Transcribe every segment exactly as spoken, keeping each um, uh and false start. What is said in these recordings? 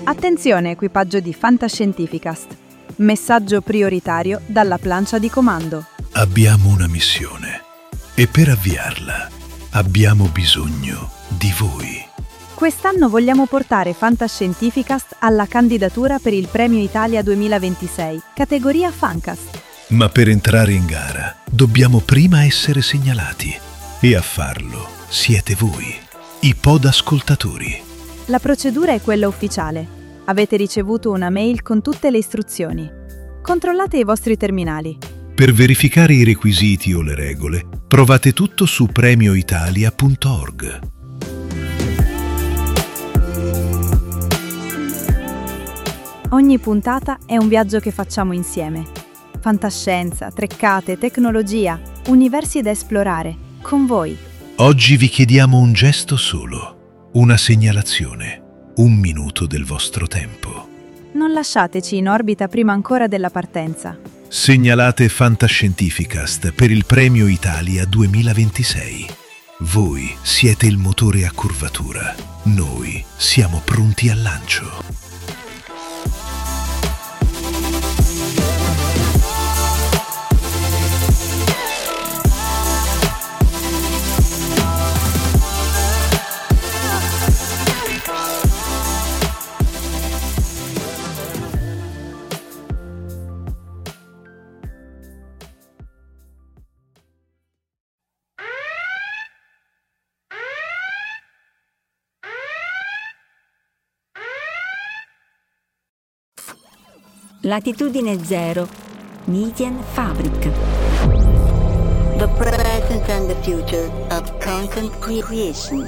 Attenzione equipaggio di Fantascientificast. Messaggio prioritario dalla plancia di comando. Abbiamo una missione e per avviarla abbiamo bisogno di voi. Quest'anno vogliamo portare Fantascientificast alla candidatura per il Premio Italia duemilaventisei, categoria Fancast. Ma per entrare in gara dobbiamo prima essere segnalati e a farlo siete voi, i podascoltatori. La procedura è quella ufficiale. Avete ricevuto una mail con tutte le istruzioni. Controllate i vostri terminali. Per verificare i requisiti o le regole, trovate tutto su premio italia punto org. Ogni puntata è un viaggio che facciamo insieme. Fantascienza, treccate, tecnologia, universi da esplorare, con voi. Oggi vi chiediamo un gesto solo, una segnalazione, un minuto del vostro tempo. Non lasciateci in orbita prima ancora della partenza. Segnalate Fantascientificast per il Premio Italia duemilaventisei. Voi siete il motore a curvatura. Noi siamo pronti al lancio. Latitudine zero, Medienfabrik. The present and the future of content creation.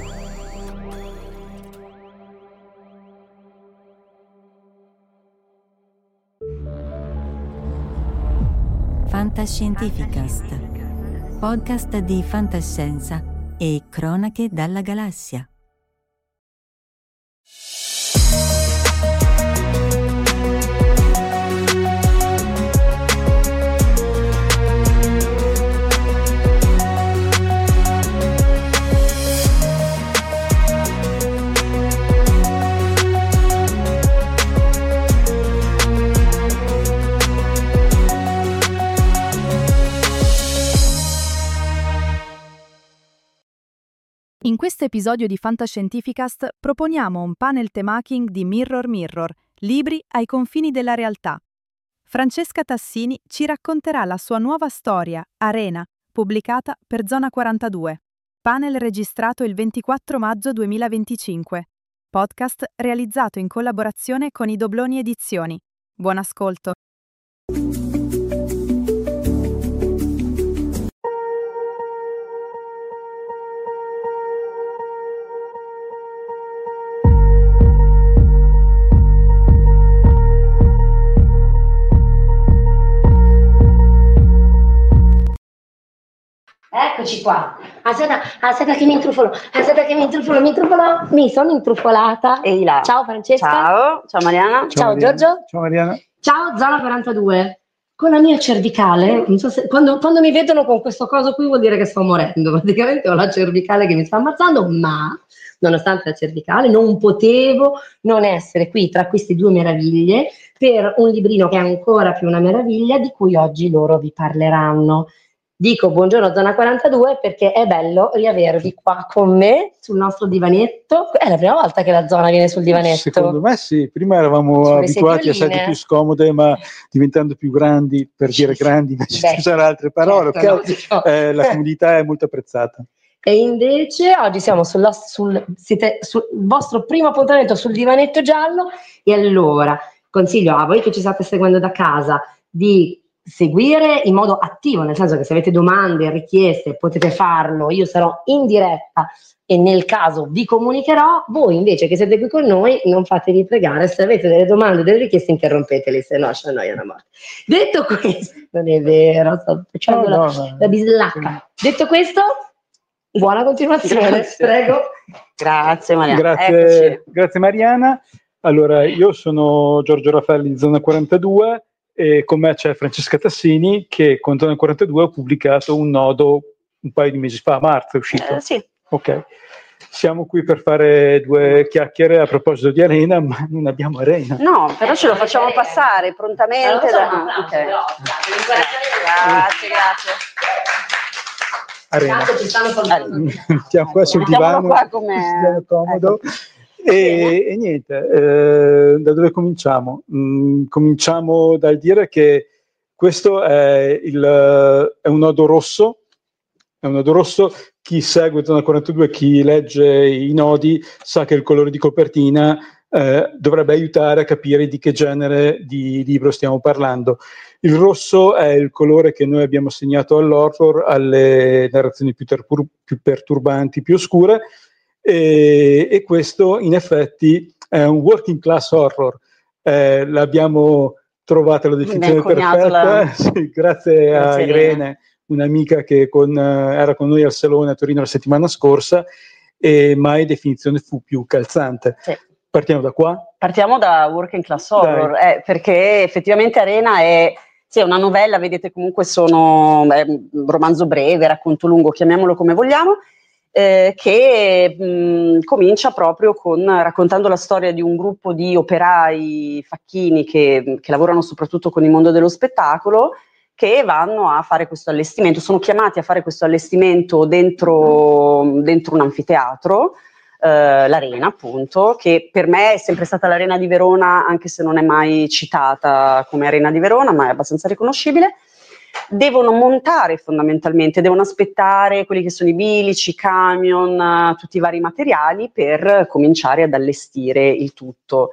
Fantascientificast, podcast di fantascienza e cronache dalla galassia. In questo episodio di Fantascientificast proponiamo un panel temaking di Mirror Mirror, libri ai confini della realtà. Francesca Tassini ci racconterà la sua nuova storia, Arena, pubblicata per Zona quarantadue. Panel registrato il ventiquattro maggio duemilaventicinque. Podcast realizzato in collaborazione con i Dobloni Edizioni. Buon ascolto. Eccoci qua. Aspetta, aspetta che mi intrufolo, aspetta che mi intrufolo, mi intrufolo, mi sono intrufolata. Ehi là. Ciao Francesca. Ciao, ciao Mariana. Ciao, Ciao Mariana. Giorgio. Ciao Mariana. Ciao Zona quarantadue. Con la mia cervicale, non so se, quando, quando mi vedono con questo coso qui vuol dire che sto morendo, praticamente ho la cervicale che mi sta ammazzando, ma nonostante la cervicale non potevo non essere qui tra queste due meraviglie per un librino che è ancora più una meraviglia di cui oggi loro vi parleranno. Dico buongiorno Zona quarantadue perché è bello riavervi qua con me sul nostro divanetto. È la prima volta che la Zona viene sul divanetto. Secondo me sì, prima eravamo Sulle abituati a sedioline. sedie più scomode, ma diventando più grandi, per dire grandi invece di usare altre parole, Certo, ok? no, diciamo. Eh, la comodità è molto apprezzata. E invece oggi siamo sulla, sul, siete sul vostro primo appuntamento sul divanetto giallo e allora consiglio a voi che ci state seguendo da casa di seguire in modo attivo, nel senso che se avete domande, richieste potete farlo, io sarò in diretta e nel caso vi comunicherò. Voi invece che siete qui con noi non fatevi pregare, se avete delle domande, delle richieste interrompeteli, se no ci annoia una morte. Detto questo, non è vero, sto facendo No, la, no, no. la bislacca. Detto questo, buona continuazione, Grazie. prego. Grazie Mariana. Grazie, Eccoci. grazie Mariana. Allora, io sono Giorgio Raffaelli di Zona quarantadue e con me c'è Francesca Tassini che con Zona quarantadue ha pubblicato un nodo un paio di mesi fa, a marzo è uscito. Eh, sì. Ok. siamo qui per fare due chiacchiere a proposito di Arena, ma non abbiamo Arena. No, però ce lo facciamo passare prontamente. Da... Ah, okay. Grazie, grazie. Arena. Ci stanno soltanto. Stiamo qua sul divano, qua come... stiamo comodo. Ecco. E, e niente, eh, da dove cominciamo? Mm, cominciamo dal dire che questo è, il, è un nodo rosso, è un nodo rosso. Chi segue Zona quarantadue, chi legge i nodi, sa che il colore di copertina eh, dovrebbe aiutare a capire di che genere di libro stiamo parlando. Il rosso è il colore che noi abbiamo assegnato all'horror, alle narrazioni più, terpur- più perturbanti, più oscure, e, e questo in effetti è un working class horror. Eh, l'abbiamo trovata la definizione perfetta, la... sì, grazie, grazie a Irene, Irene, un'amica che con, uh, era con noi al Salone a Torino la settimana scorsa, e mai definizione fu più calzante. Sì. Partiamo da qua? Partiamo da working class horror, eh, perché effettivamente Arena è, sì, è una novella, vedete, comunque sono è un romanzo breve, racconto lungo, chiamiamolo come vogliamo, eh, che mh, comincia proprio con raccontando la storia di un gruppo di operai facchini che, che lavorano soprattutto con il mondo dello spettacolo, che vanno a fare questo allestimento, sono chiamati a fare questo allestimento dentro, dentro un anfiteatro, eh, l'Arena appunto, che per me è sempre stata l'Arena di Verona, anche se non è mai citata come Arena di Verona, ma è abbastanza riconoscibile. Devono montare fondamentalmente, devono aspettare quelli che sono i bilici, i camion, tutti i vari materiali per cominciare ad allestire il tutto.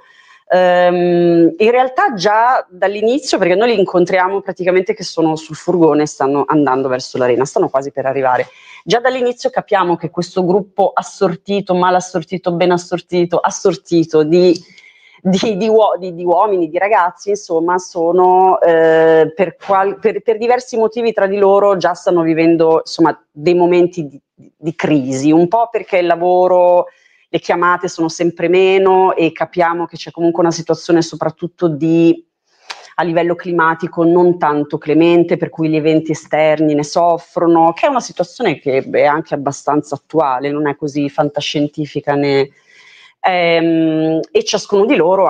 Um, in realtà già dall'inizio, perché noi li incontriamo praticamente che sono sul furgone, stanno andando verso l'Arena, stanno quasi per arrivare, già dall'inizio capiamo che questo gruppo assortito, mal assortito, ben assortito, assortito di, di, di, di, di uomini, di ragazzi, insomma, sono eh, per, qual, per, per diversi motivi tra di loro già stanno vivendo, insomma, dei momenti di, di crisi, un po' perché il lavoro, le chiamate sono sempre meno e capiamo che c'è comunque una situazione soprattutto di, a livello climatico non tanto clemente, per cui gli eventi esterni ne soffrono, che è una situazione che è anche abbastanza attuale, non è così fantascientifica né... Ehm, e ciascuno di loro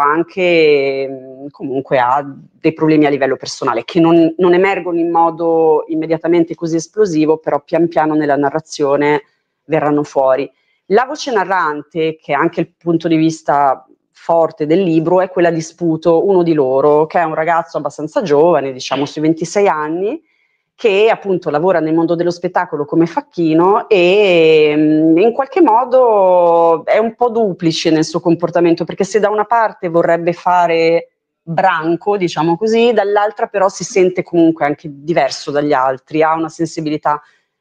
anche comunque ha dei problemi a livello personale che non, non emergono in modo immediatamente così esplosivo, però pian piano nella narrazione verranno fuori. La voce narrante, che è anche il punto di vista forte del libro, è quella di Sputo, uno di loro, che è un ragazzo abbastanza giovane, diciamo sui ventisei anni, che appunto lavora nel mondo dello spettacolo come facchino e mh, in qualche modo è un po' duplice nel suo comportamento, perché se da una parte vorrebbe fare branco, diciamo così, dall'altra però si sente comunque anche diverso dagli altri, ha una sensibilità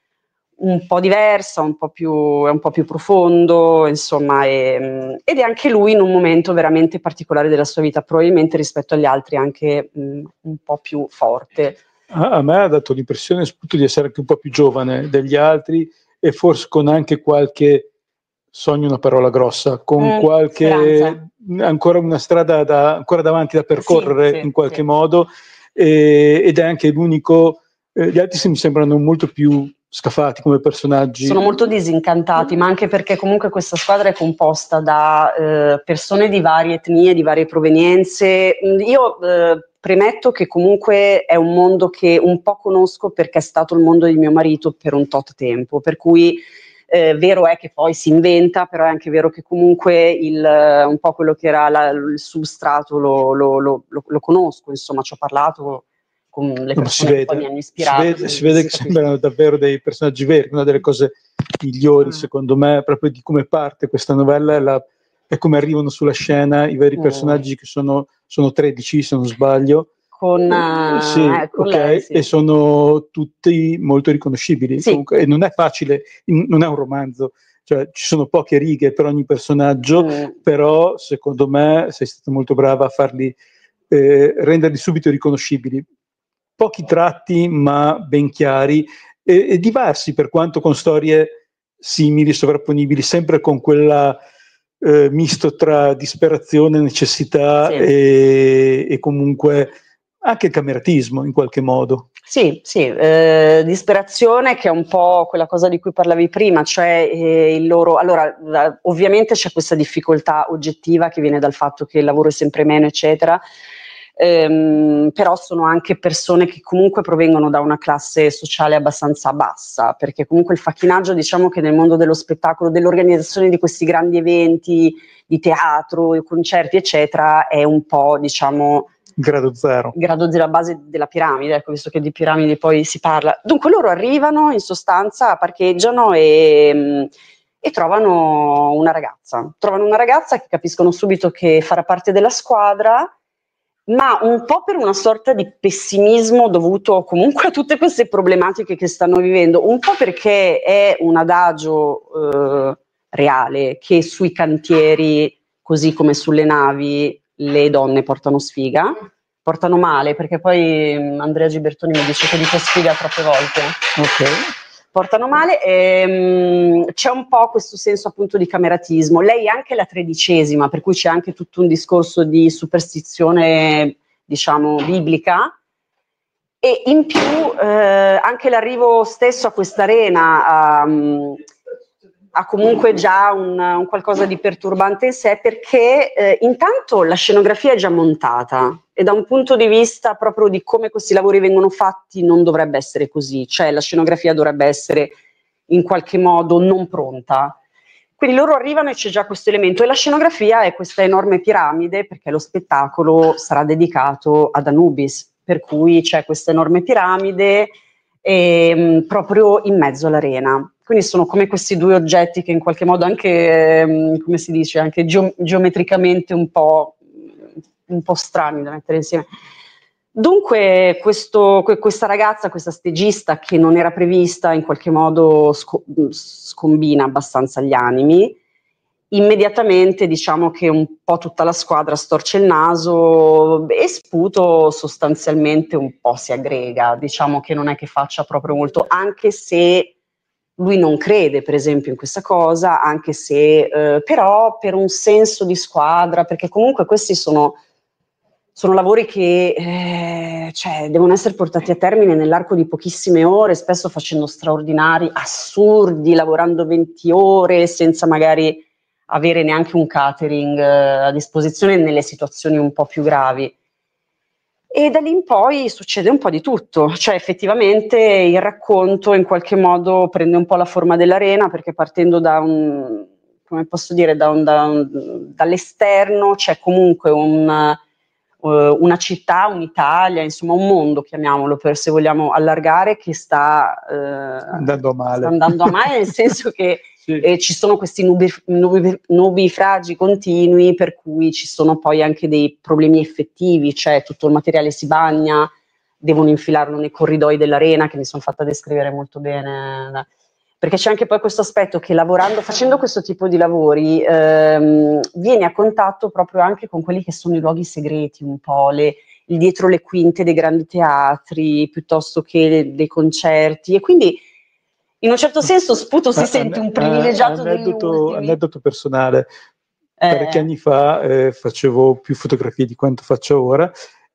un po' diversa, un po' più, è un po' più profondo, insomma, e, ed è anche lui in un momento veramente particolare della sua vita, probabilmente rispetto agli altri anche mh, un po' più forte. A, a me ha dato l'impressione Sputo di essere anche un po' più giovane degli altri e forse con anche qualche, sogno una parola grossa, con mm, qualche, speranza. Ancora una strada da, ancora davanti da percorrere sì, sì, in qualche sì. modo, e, ed è anche l'unico, eh, gli altri mi sembrano molto più scafati come personaggi. Sono molto disincantati, ma anche perché comunque questa squadra è composta da eh, persone di varie etnie, di varie provenienze. Io eh, premetto che comunque è un mondo che un po' conosco perché è stato il mondo di mio marito per un tot tempo, per cui eh, vero è che poi si inventa, però è anche vero che comunque il, un po' quello che era la, il substrato lo, lo, lo, lo, lo conosco, insomma ci ho parlato con le persone vede, che poi mi hanno ispirato. Si vede, si vede che sembrano davvero dei personaggi veri. Una delle cose migliori, mm. secondo me, proprio di come parte questa novella è, la, è come arrivano sulla scena i veri personaggi, mm. che sono, sono tredici, se non sbaglio. Con, uh, sì, eh, con okay, lei, sì. E sono tutti molto riconoscibili. Sì. Comunque, e non è facile, non è un romanzo. Cioè, ci sono poche righe per ogni personaggio, mm. però secondo me sei stata molto brava a farli eh, renderli subito riconoscibili. Pochi tratti ma ben chiari e, e diversi, per quanto con storie simili, sovrapponibili, sempre con quella eh, misto tra disperazione, necessità, sì. e, e comunque anche cameratismo in qualche modo. Sì, sì, eh, disperazione, che è un po' quella cosa di cui parlavi prima, cioè eh, il loro, allora la, ovviamente c'è questa difficoltà oggettiva che viene dal fatto che il lavoro è sempre meno, eccetera, ehm, però sono anche persone che comunque provengono da una classe sociale abbastanza bassa, perché comunque il facchinaggio, diciamo che nel mondo dello spettacolo, dell'organizzazione di questi grandi eventi di teatro, concerti, eccetera, è un po', diciamo, grado zero. Grado zero, la base della piramide, ecco, visto che di piramidi poi si parla. Dunque loro arrivano, in sostanza, parcheggiano e, e trovano una ragazza. Trovano una ragazza che capiscono subito che farà parte della squadra, ma un po' per una sorta di pessimismo dovuto comunque a tutte queste problematiche che stanno vivendo, un po' perché è un adagio eh, reale che sui cantieri, così come sulle navi, le donne portano sfiga, portano male, perché poi Andrea Gibertoni mi dice che dico sfiga troppe volte. Ok. Portano male, e, um, c'è un po' questo senso appunto di cameratismo. Lei è anche la tredicesima, per cui c'è anche tutto un discorso di superstizione, diciamo, biblica, e in più eh, anche l'arrivo stesso a questa arena um, ha comunque già un, un qualcosa di perturbante in sé, perché eh, intanto la scenografia è già montata e da un punto di vista proprio di come questi lavori vengono fatti non dovrebbe essere così, cioè la scenografia dovrebbe essere in qualche modo non pronta. Quindi loro arrivano e c'è già questo elemento, e la scenografia è questa enorme piramide, perché lo spettacolo sarà dedicato ad Anubis, per cui c'è questa enorme piramide e, proprio in mezzo all'arena. Quindi sono come questi due oggetti che in qualche modo anche, come si dice, anche geo- geometricamente un po', un po' strani da mettere insieme. Dunque questo, questa ragazza, questa stagista che non era prevista, in qualche modo sco- scombina abbastanza gli animi. Immediatamente diciamo che un po' tutta la squadra storce il naso e Sputo sostanzialmente un po' si aggrega. Diciamo che non è che faccia proprio molto, anche se lui non crede per esempio in questa cosa, anche se eh, però per un senso di squadra, perché comunque questi sono, sono lavori che eh, cioè, devono essere portati a termine nell'arco di pochissime ore, spesso facendo straordinari, assurdi, lavorando venti ore senza magari avere neanche un catering eh, a disposizione nelle situazioni un po' più gravi. E da lì in poi succede un po' di tutto, cioè effettivamente il racconto in qualche modo prende un po' la forma dell'arena, perché partendo da un, come posso dire, da un, da un, dall'esterno c'è comunque un, uh, una città, un'Italia, insomma un mondo, chiamiamolo, per se vogliamo allargare, che sta, uh, andando a male. sta andando a male, nel senso che sì. eh, ci sono questi nubi, nubi, nubifragi continui, per cui ci sono poi anche dei problemi effettivi, cioè tutto il materiale si bagna, devono infilarlo nei corridoi dell'arena, che mi sono fatta descrivere molto bene, perché c'è anche poi questo aspetto che lavorando, facendo questo tipo di lavori, ehm, vieni a contatto proprio anche con quelli che sono i luoghi segreti, un po' le, il dietro le quinte dei grandi teatri, piuttosto che dei concerti, e quindi in un certo senso Sputo si sente un privilegiato degli ultimi. Aneddoto personale, eh. parecchi anni fa eh, facevo più fotografie di quanto faccio ora,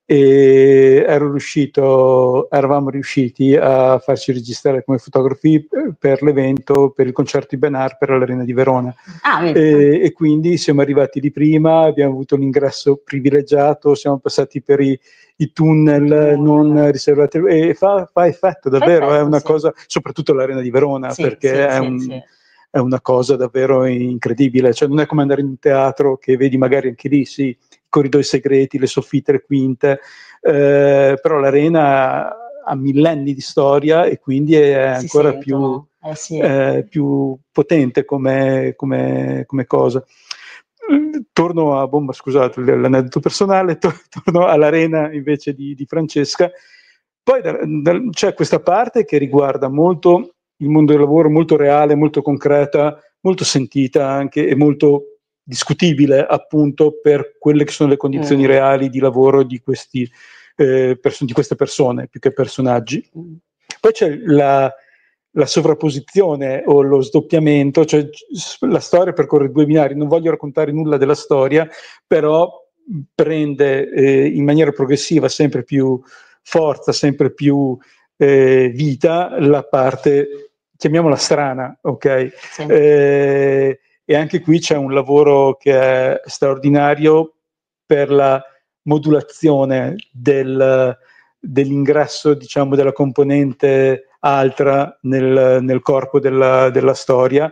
e ero riuscito, eravamo riusciti a farci registrare come fotografi per l'evento, per il concerto di Ben Harper all'Arena di Verona. Ah, e, e quindi siamo arrivati lì prima, abbiamo avuto l'ingresso privilegiato, siamo passati per i, i tunnel non riservati, e fa, fa effetto davvero, effetto, è una sì. cosa, soprattutto l'Arena di Verona, sì, perché sì, è, sì, un, sì. è una cosa davvero incredibile, cioè non è come andare in un teatro che vedi magari anche lì, sì, corridoi segreti, le soffitte, le quinte, eh, però l'arena ha millenni di storia e quindi è ancora più, eh sì. eh, più potente come, come, come cosa. Torno a bomba, scusate l'aneddoto personale, to- torno all'arena invece di, di Francesca. Poi da, da, c'è questa parte che riguarda molto il mondo del lavoro, molto reale, molto concreta, molto sentita anche e molto discutibile appunto per quelle che sono le condizioni mm. reali di lavoro di, questi, eh, perso- di queste persone più che personaggi. Mm. Poi c'è la, la sovrapposizione o lo sdoppiamento, cioè la storia percorre due binari, non voglio raccontare nulla della storia, però prende eh, in maniera progressiva sempre più forza, sempre più eh, vita la parte, chiamiamola strana, ok? Sì. Eh, e anche qui c'è un lavoro che è straordinario per la modulazione del, dell'ingresso, diciamo, della componente altra nel, nel corpo della, della storia,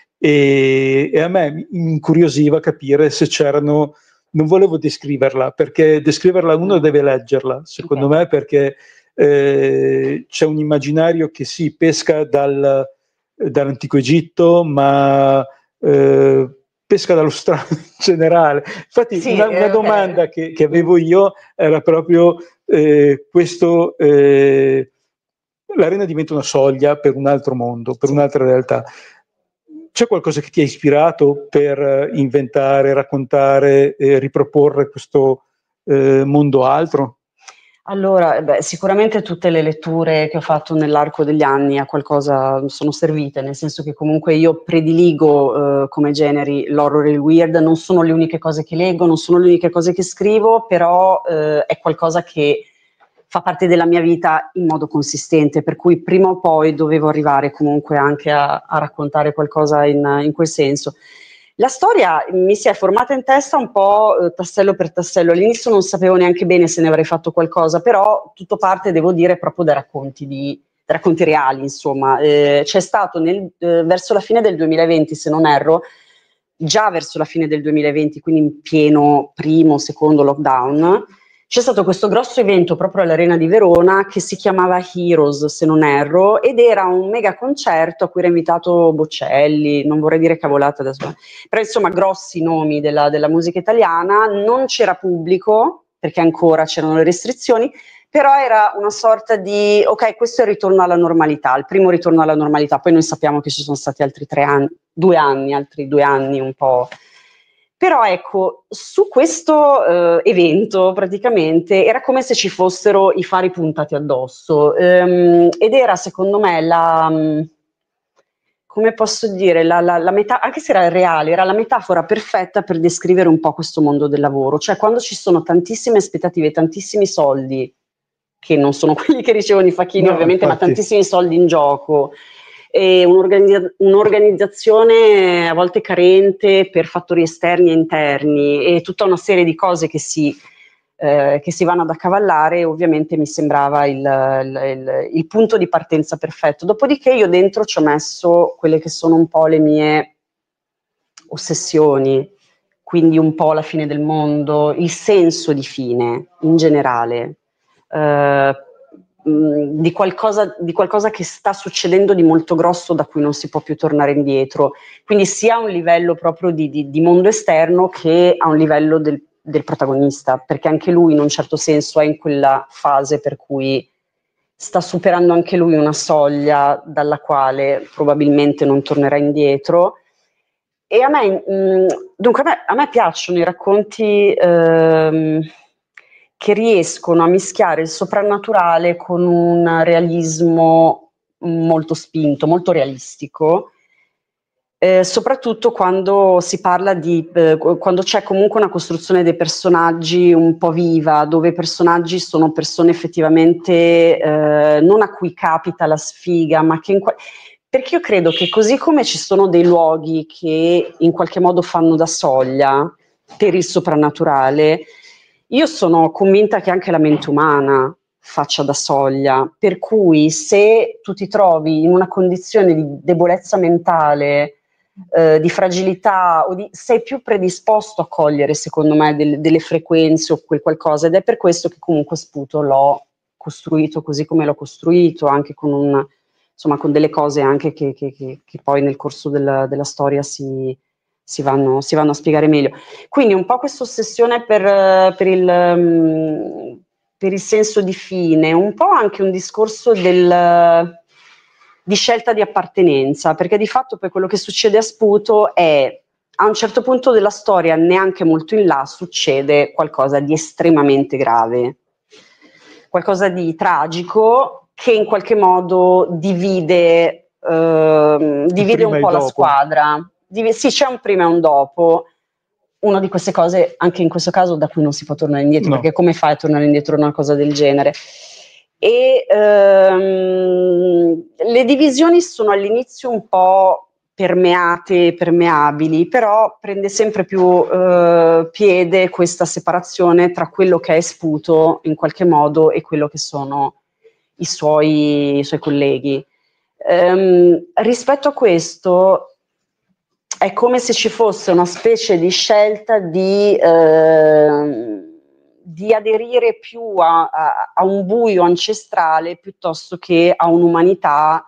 e, e a me mi incuriosiva capire se c'erano, non volevo descriverla, perché descriverla uno deve leggerla, secondo Okay. me, perché eh, c'è un immaginario che si pesca dal, dall'antico Egitto, ma eh, pesca dallo strano in generale. Infatti Sì, una, eh, una ok. domanda che, che avevo io era proprio eh, questo, eh, l'arena diventa una soglia per un altro mondo, per Sì. un'altra realtà. C'è qualcosa che ti ha ispirato per eh, inventare, raccontare e riproporre questo eh, mondo altro? Allora, beh, sicuramente tutte le letture che ho fatto nell'arco degli anni a qualcosa sono servite, nel senso che comunque io prediligo eh, come generi l'horror e il weird, non sono le uniche cose che leggo, non sono le uniche cose che scrivo, però eh, è qualcosa che fa parte della mia vita in modo consistente, per cui prima o poi dovevo arrivare comunque anche a, a raccontare qualcosa in, in quel senso. La storia mi si è formata in testa un po' eh, tassello per tassello. All'inizio non sapevo neanche bene se ne avrei fatto qualcosa, però tutto parte, devo dire, proprio da racconti, di, da racconti reali, insomma. Eh, c'è stato nel, eh, verso la fine del duemilaventi, se non erro, già verso la fine del duemilaventi, quindi in pieno primo, secondo lockdown, c'è stato questo grosso evento proprio all'Arena di Verona che si chiamava Heroes, se non erro, ed era un mega concerto a cui era invitato Bocelli, non vorrei dire cavolate adesso, però insomma grossi nomi della, della musica italiana. Non c'era pubblico perché ancora c'erano le restrizioni, però era una sorta di ok, questo è il ritorno alla normalità, il primo ritorno alla normalità. Poi noi sappiamo che ci sono stati altri tre anni, due anni, altri due anni un po'. Però ecco, su questo eh, evento praticamente era come se ci fossero i fari puntati addosso, ehm, ed era secondo me la, come posso dire, la, la, la metà, anche se era reale, era la metafora perfetta per descrivere un po' questo mondo del lavoro. Cioè quando ci sono tantissime aspettative, tantissimi soldi, che non sono quelli che ricevono i facchini No, ovviamente, infatti. ma tantissimi soldi in gioco, e un'organizza- un'organizzazione a volte carente per fattori esterni e interni e tutta una serie di cose che si, eh, che si vanno ad accavallare, ovviamente mi sembrava il, il, il, il punto di partenza perfetto. Dopodiché io dentro ci ho messo quelle che sono un po' le mie ossessioni, quindi un po' la fine del mondo, il senso di fine in generale. Uh, mh, di, qualcosa, di qualcosa che sta succedendo di molto grosso da cui non si può più tornare indietro, quindi sia a un livello proprio di, di, di mondo esterno che a un livello del, del protagonista, perché anche lui in un certo senso è in quella fase per cui sta superando anche lui una soglia dalla quale probabilmente non tornerà indietro. E a me, mh, dunque a me, a me piacciono i racconti ehm, che riescono a mischiare il soprannaturale con un realismo molto spinto, molto realistico, eh, soprattutto quando si parla di, eh, quando c'è comunque una costruzione dei personaggi un po' viva, dove i personaggi sono persone effettivamente eh, non a cui capita la sfiga, ma che in qual- perché io credo che così come ci sono dei luoghi che in qualche modo fanno da soglia per il soprannaturale, io sono convinta che anche la mente umana faccia da soglia, per cui se tu ti trovi in una condizione di debolezza mentale, eh, di fragilità, o di, sei più predisposto a cogliere, secondo me, del, delle frequenze o quel qualcosa, ed è per questo che comunque Sputo l'ho costruito così come l'ho costruito, anche con un, insomma, con delle cose anche che, che, che, che poi nel corso della, della storia si, si, vanno, si vanno a spiegare meglio. Quindi un po' questa ossessione per, per, il, um, per il senso di fine, un po' anche un discorso del, di scelta di appartenenza, perché di fatto poi quello che succede a Sputo è, a un certo punto della storia, neanche molto in là, succede qualcosa di estremamente grave, qualcosa di tragico che in qualche modo divide, eh, divide un po' la squadra. Div- sì, c'è un prima e un dopo, una di queste cose, anche in questo caso, da cui non si può tornare indietro, No. perché come fai a tornare indietro in una cosa del genere? E ehm, le divisioni sono all'inizio un po' permeate, permeabili, però prende sempre più eh, piede questa separazione tra quello che è sputo in qualche modo e quello che sono i suoi, i suoi colleghi. Ehm, rispetto a questo è come se ci fosse una specie di scelta di, eh, di aderire più a, a, a un buio ancestrale piuttosto che a un'umanità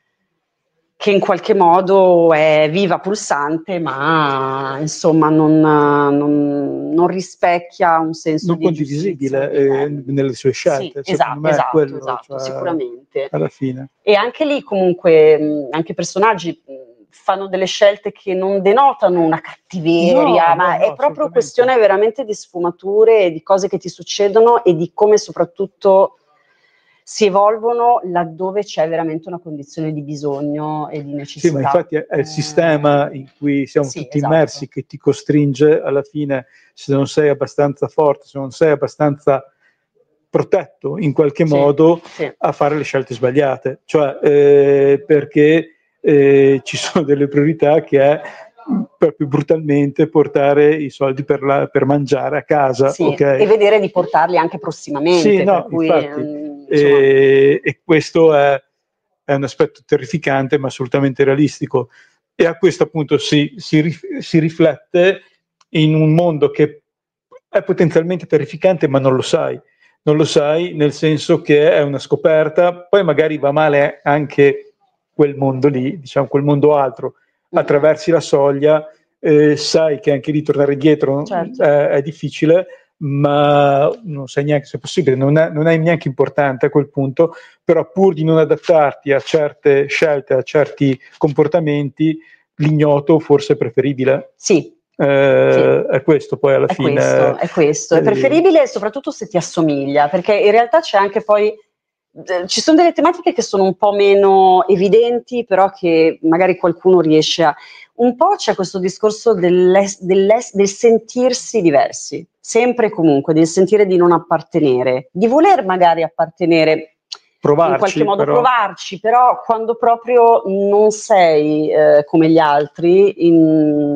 che in qualche modo è viva, pulsante, ma insomma non, non, non rispecchia un senso non di condivisibile giustizia, eh, nelle sue scelte. Sì, secondo esatto, me è esatto, quello, esatto, cioè, sicuramente. alla fine. E anche lì comunque mh, anche i personaggi mh, fanno delle scelte che non denotano una cattiveria, No, ma no, è no, proprio assolutamente. questione veramente di sfumature e di cose che ti succedono e di come soprattutto si evolvono laddove c'è veramente una condizione di bisogno e di necessità. Sì, ma infatti è, è il sistema in cui siamo Sì, tutti esatto. immersi che ti costringe alla fine, se non sei abbastanza forte, se non sei abbastanza protetto in qualche Sì, modo, sì. a fare le scelte sbagliate. Cioè, eh, perché eh, ci sono delle priorità che è proprio brutalmente portare i soldi per, la, per mangiare a casa. Sì, Okay? e vedere di portarli anche prossimamente. Sì, no, per cui, infatti, ehm, e, e questo è, è un aspetto terrificante ma assolutamente realistico, e a questo appunto si, si, rif- si riflette in un mondo che è potenzialmente terrificante ma non lo sai, non lo sai nel senso che è una scoperta, poi magari va male anche quel mondo lì, diciamo quel mondo altro, attraversi la soglia, eh, sai che anche lì tornare indietro Certo. è, è difficile, ma non sai neanche se è possibile, non è, non è neanche importante a quel punto, però pur di non adattarti a certe scelte, a certi comportamenti, l'ignoto forse è preferibile. Sì. Eh, Sì. È questo poi alla È fine. questo, è questo, è eh, preferibile soprattutto se ti assomiglia, perché in realtà c'è anche poi, eh, ci sono delle tematiche che sono un po' meno evidenti, però che magari qualcuno riesce a... Un po' c'è questo discorso dell'es, dell'es, del sentirsi diversi, sempre e comunque, del sentire di non appartenere, di voler magari appartenere, provarci, in qualche modo però. provarci, però quando proprio non sei eh, come gli altri, in...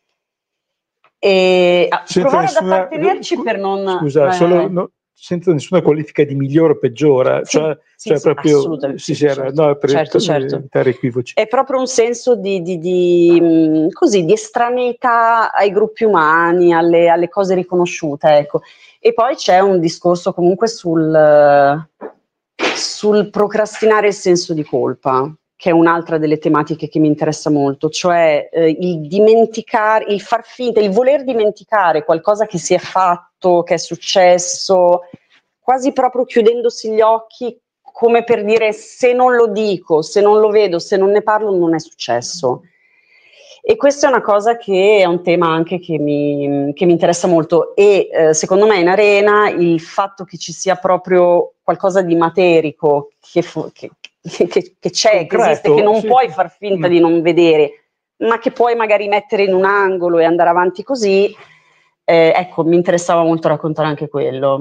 E Senza provare nessuna- ad appartenerci per non... Scusa, eh, solo, no, senza nessuna qualifica di migliore o peggiore, Sì, cioè, sì, cioè sì, proprio assolutamente, sì, sì, sì, era- certo, no, per certo, per certo. evitare equivoci. È proprio un senso di, di, di, mh, così, di estraneità ai gruppi umani, alle, alle cose riconosciute, ecco. E poi c'è un discorso comunque sul, sul procrastinare il senso di colpa, che è un'altra delle tematiche che mi interessa molto, cioè eh, il dimenticare, il far finta, il voler dimenticare qualcosa che si è fatto, che è successo, quasi proprio chiudendosi gli occhi, come per dire se non lo dico, se non lo vedo, se non ne parlo non è successo. E questa è una cosa che è un tema anche che mi, che mi interessa molto e eh, secondo me in Arena il fatto che ci sia proprio qualcosa di materico che, fu, che, che, che c'è, Concreto, che esiste, che non sì. puoi far finta Mm. di non vedere, ma che puoi magari mettere in un angolo e andare avanti così, eh, ecco, mi interessava molto raccontare anche quello.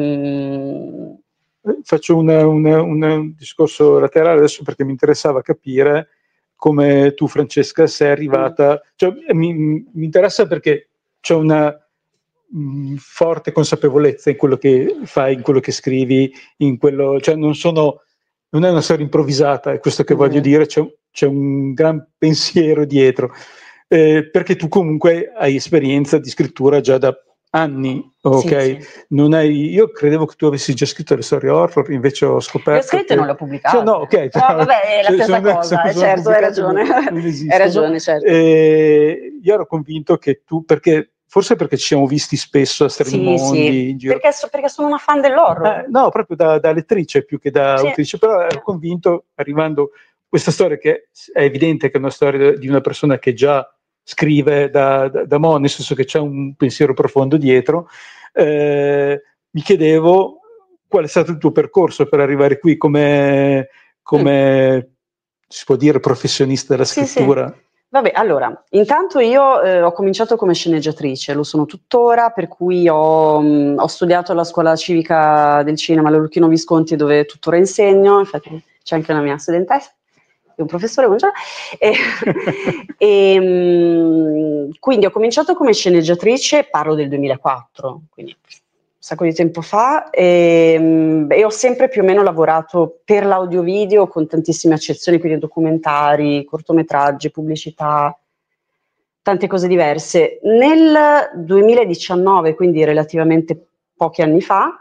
Mm. Faccio una- una- una- un discorso laterale adesso perché mi interessava capire come tu, Francesca, sei arrivata, cioè, mi, mi interessa perché c'è una mh, forte consapevolezza in quello che fai, in quello che scrivi, in quello, cioè non sono, non è una storia improvvisata, è questo che Mm. voglio dire, c'è, c'è un gran pensiero dietro, eh, perché tu comunque hai esperienza di scrittura già da anni, ok? Sì, sì. Non hai, io credevo che tu avessi già scritto le storie horror, invece ho scoperto Le ho scritte che... e non le ho pubblicate. Cioè, no, ok, No, vabbè, è la se- stessa sono- cosa, sono- eh, sono certo, hai pubblicate, ragione. non- non esistono. Hai ragione, certo. E io ero convinto che tu, perché forse perché ci siamo visti spesso a Sì, Strimondi sì, in giro. perché, so- perché sono una fan dell'horror. Eh, no, proprio da, da lettrice più che da Sì. autrice, però ero convinto, arrivando questa storia che è evidente che è una storia di una persona che già scrive da, da, da mo', nel senso che c'è un pensiero profondo dietro, eh, mi chiedevo qual è stato il tuo percorso per arrivare qui come, come mm. si può dire professionista della Sì, scrittura. sì. Vabbè, allora, intanto io eh, ho cominciato come sceneggiatrice, lo sono tuttora, per cui ho, mh, ho studiato alla scuola civica del cinema all'Urchino Visconti, dove tuttora insegno, infatti c'è anche una mia studentessa, un professore, buongiorno. E, e, mh, quindi ho cominciato come sceneggiatrice, parlo del duemilaquattro, quindi un sacco di tempo fa, e, mh, e ho sempre più o meno lavorato per l'audio-video con tantissime accezioni, quindi documentari, cortometraggi, pubblicità, tante cose diverse. Nel duemiladiciannove, quindi relativamente pochi anni fa,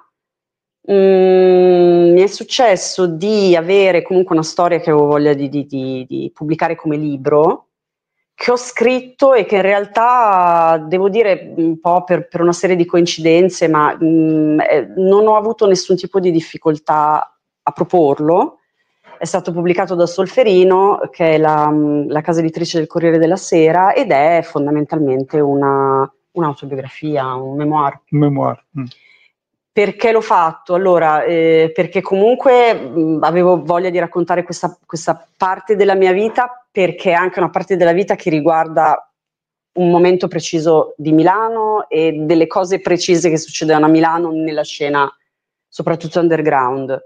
Mm, mi è successo di avere comunque una storia che avevo voglia di, di, di, di pubblicare come libro, che ho scritto e che in realtà, devo dire un po' per, per una serie di coincidenze, ma mm, eh, non ho avuto nessun tipo di difficoltà a proporlo. È stato pubblicato da Solferino, che è la, la casa editrice del Corriere della Sera, ed è fondamentalmente una, un'autobiografia, un memoir. Un memoir. Mm. Perché l'ho fatto? Allora, eh, perché comunque mh, avevo voglia di raccontare questa, questa parte della mia vita, perché è anche una parte della vita che riguarda un momento preciso di Milano e delle cose precise che succedevano a Milano nella scena, soprattutto underground.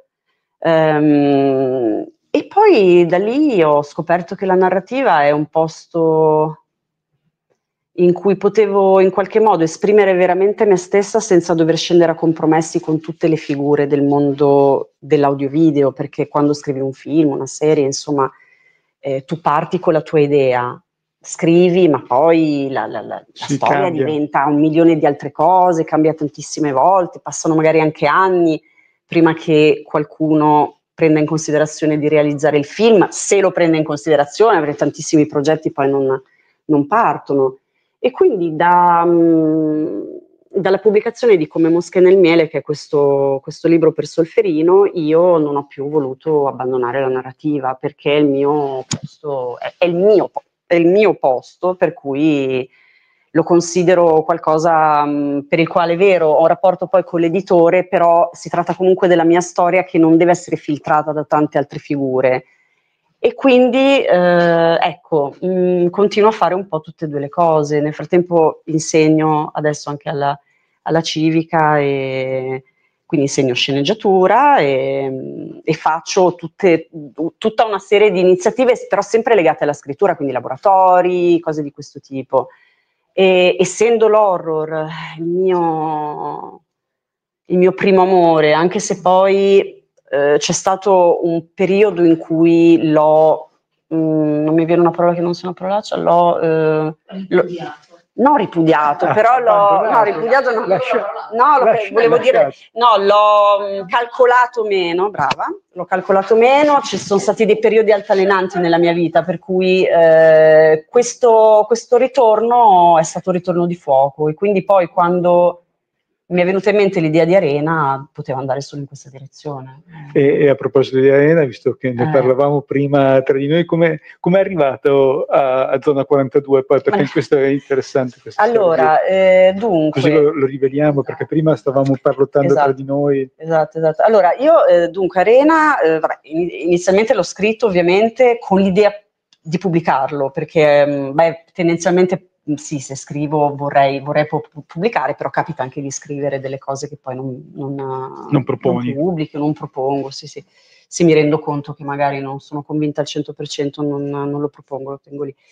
Um, e poi da lì ho scoperto che la narrativa è un posto in cui potevo in qualche modo esprimere veramente me stessa senza dover scendere a compromessi con tutte le figure del mondo dell'audio-video, perché quando scrivi un film, una serie, insomma, eh, tu parti con la tua idea, scrivi, ma poi la, la, la, la storia cambia. Diventa un milione di altre cose, cambia tantissime volte, passano magari anche anni prima che qualcuno prenda in considerazione di realizzare il film, se lo prende in considerazione, perché tantissimi progetti poi non, non partono. E quindi da, mh, dalla pubblicazione di Come mosche nel miele, che è questo, questo libro per Solferino, io non ho più voluto abbandonare la narrativa, perché è il mio posto, è, è, il, mio, è il mio posto, per cui lo considero qualcosa mh, per il quale, è vero, ho un rapporto poi con l'editore, però si tratta comunque della mia storia che non deve essere filtrata da tante altre figure. E quindi, eh, ecco, mh, continuo a fare un po' tutte e due le cose. Nel frattempo insegno adesso anche alla, alla civica, e quindi insegno sceneggiatura e, e faccio tutte, tutta una serie di iniziative, però sempre legate alla scrittura, quindi laboratori, cose di questo tipo. E, essendo l'horror il mio, il mio primo amore, anche se poi Uh, c'è stato un periodo in cui l'ho, mh, non mi viene una parola che non sia una parolaccia, l'ho, uh, ripudiato. L'ho, non ripudiato, ah, però l'ho, no, ripudiato no, Lascia, no lo, lascia, volevo lasciato. dire, no, l'ho mh, calcolato meno, brava, l'ho calcolato meno, ci sono stati dei periodi altalenanti nella mia vita, per cui eh, questo, questo ritorno è stato un ritorno di fuoco, e quindi poi quando mi è venuta in mente l'idea di Arena, poteva andare solo in questa direzione. E, e a proposito di Arena, visto che ne eh. parlavamo prima tra di noi, come è arrivato a, a Zona quarantadue? Poi, perché eh. questo è interessante. Allora, eh, dunque... Così lo, lo riveliamo, perché prima stavamo parlottando esatto. tra di noi. Esatto, esatto. Allora, io, eh, dunque, Arena, eh, vabbè, inizialmente l'ho scritto ovviamente con l'idea di pubblicarlo, perché, beh, tendenzialmente... Sì, se scrivo vorrei, vorrei pubblicare, però capita anche di scrivere delle cose che poi non, non, non proponi. Non pubblico, non propongo, sì, sì. Se mi rendo conto che magari non sono convinta al cento per cento non, non lo propongo, lo tengo lì.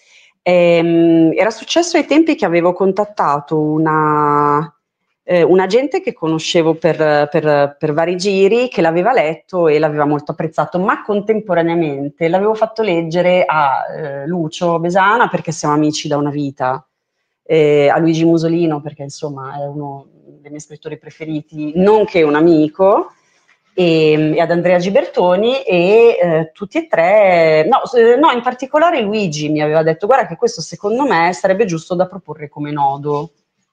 Ehm, era successo ai tempi che avevo contattato una, eh, un agente che conoscevo per, per, per vari giri, che l'aveva letto e l'aveva molto apprezzato, ma contemporaneamente l'avevo fatto leggere a eh, Lucio Besana, perché siamo amici da una vita, eh, a Luigi Musolino, perché insomma è uno dei miei scrittori preferiti, nonché un amico, e, e ad Andrea Gibertoni, e eh, tutti e tre, no, no, in particolare Luigi mi aveva detto: guarda che questo secondo me sarebbe giusto da proporre come nodo.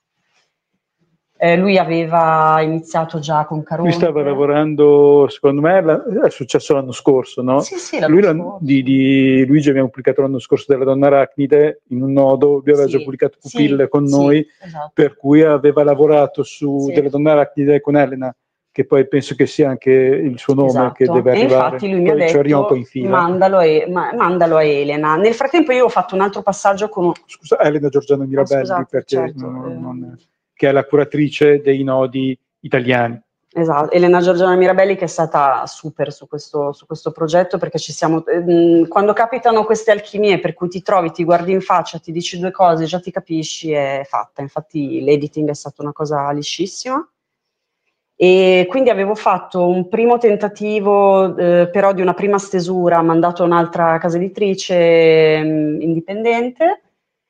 Eh, lui aveva iniziato già con Caronte. Lui stava lavorando, secondo me, la, è successo l'anno scorso, no? Sì, sì, l'anno lui, scorso. Di, di Luigi abbiamo pubblicato l'anno scorso della Donna Arachnide in un nodo, lui aveva sì, già pubblicato Pupille sì, con sì, noi, esatto. Per cui aveva lavorato su sì. della Donna Arachnide con Elena, che che poi penso che sia anche il suo nome esatto. che deve arrivare. E infatti lui mi poi ha ci arriviamo un po' in detto fila. mandalo a, ma, mandalo a Elena. Nel frattempo io ho fatto un altro passaggio con... Scusa, Elena Giorgiano Mirabelli, ah, scusate, perché certo, non, eh. non, che è la curatrice dei nodi italiani. Esatto, Elena Giorgiana Mirabelli, che è stata super su questo, su questo progetto, perché ci siamo, ehm, quando capitano queste alchimie per cui ti trovi, ti guardi in faccia, ti dici due cose, già ti capisci, è fatta. Infatti l'editing è stata una cosa liscissima. E quindi avevo fatto un primo tentativo eh, però di una prima stesura mandato a un'altra casa editrice mh, indipendente.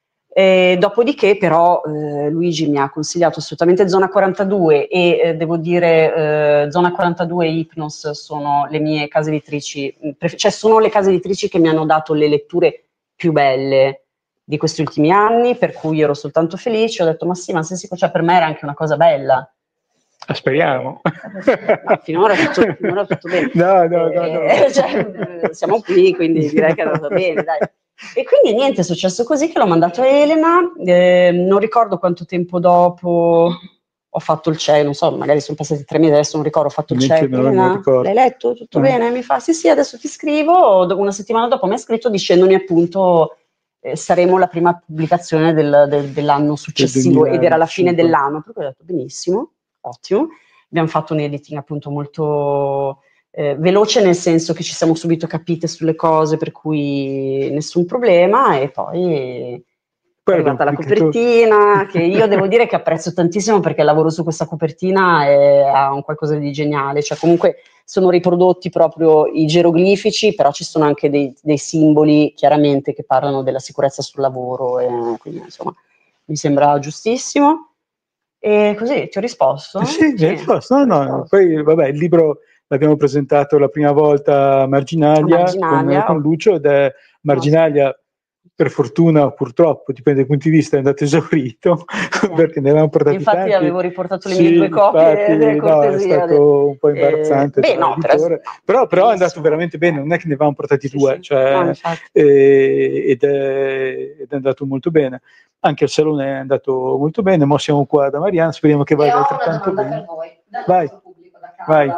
E dopodiché però eh, Luigi mi ha consigliato assolutamente Zona quarantadue e eh, devo dire eh, Zona quarantadue e Hypnos sono le mie case editrici, pref- cioè sono le case editrici che mi hanno dato le letture più belle di questi ultimi anni, per cui ero soltanto felice. Ho detto ma sì, ma se si, cioè per me era anche una cosa bella. Speriamo. No, finora, tutto, finora tutto bene. No, no, no, no. Eh, cioè, siamo qui, quindi direi che è andato bene, dai. E quindi niente, è successo così che l'ho mandato a Elena, eh, non ricordo quanto tempo dopo ho fatto il check, non so, magari sono passati tre mesi, adesso non ricordo, ho fatto il Neanche check. non- non Elena, ricordo. l'hai letto? Tutto Eh. bene? Mi fa sì sì, adesso ti scrivo. Do- una settimana dopo mi ha scritto dicendomi appunto eh, saremo la prima pubblicazione del- del- dell'anno successivo ed era la fine duemilaventicinque. dell'anno, per cui ho detto benissimo, ottimo. Abbiamo fatto un editing appunto molto eh, veloce, nel senso che ci siamo subito capite sulle cose, per cui nessun problema, e poi è Poi arrivata la abbiamo pubblicato- copertina, che io devo dire che apprezzo tantissimo, perché il lavoro su questa copertina è, ha un qualcosa di geniale, cioè comunque sono riprodotti proprio i geroglifici, però ci sono anche dei, dei simboli chiaramente che parlano della sicurezza sul lavoro, e quindi insomma mi sembra giustissimo. E così ti ho risposto? Eh sì, Sì, hai risposto. No, ti ho no, risposto. poi vabbè, il libro l'abbiamo presentato la prima volta a Marginalia, A Marginalia, con, con Lucio, ed è Marginalia, per fortuna o purtroppo, dipende dai punti di vista, è andato esaurito, perché ne avevamo portati Infatti tanti. avevo riportato le Sì, mie due copie, infatti, eh, no, cortesia. è stato un po' imbarazzante Eh, beh, per no, però, l'editore, no, però, però è andato benissimo. veramente bene, non è che ne avevamo portati Sì, due, sì. cioè, No, infatti. eh, ed, è, ed è andato molto bene. Anche il salone è andato molto bene, mo siamo qua da Mariana, speriamo che E vada ho una altrettanto domanda bene. per voi, dal Vai. nostro pubblico da casa. Vai.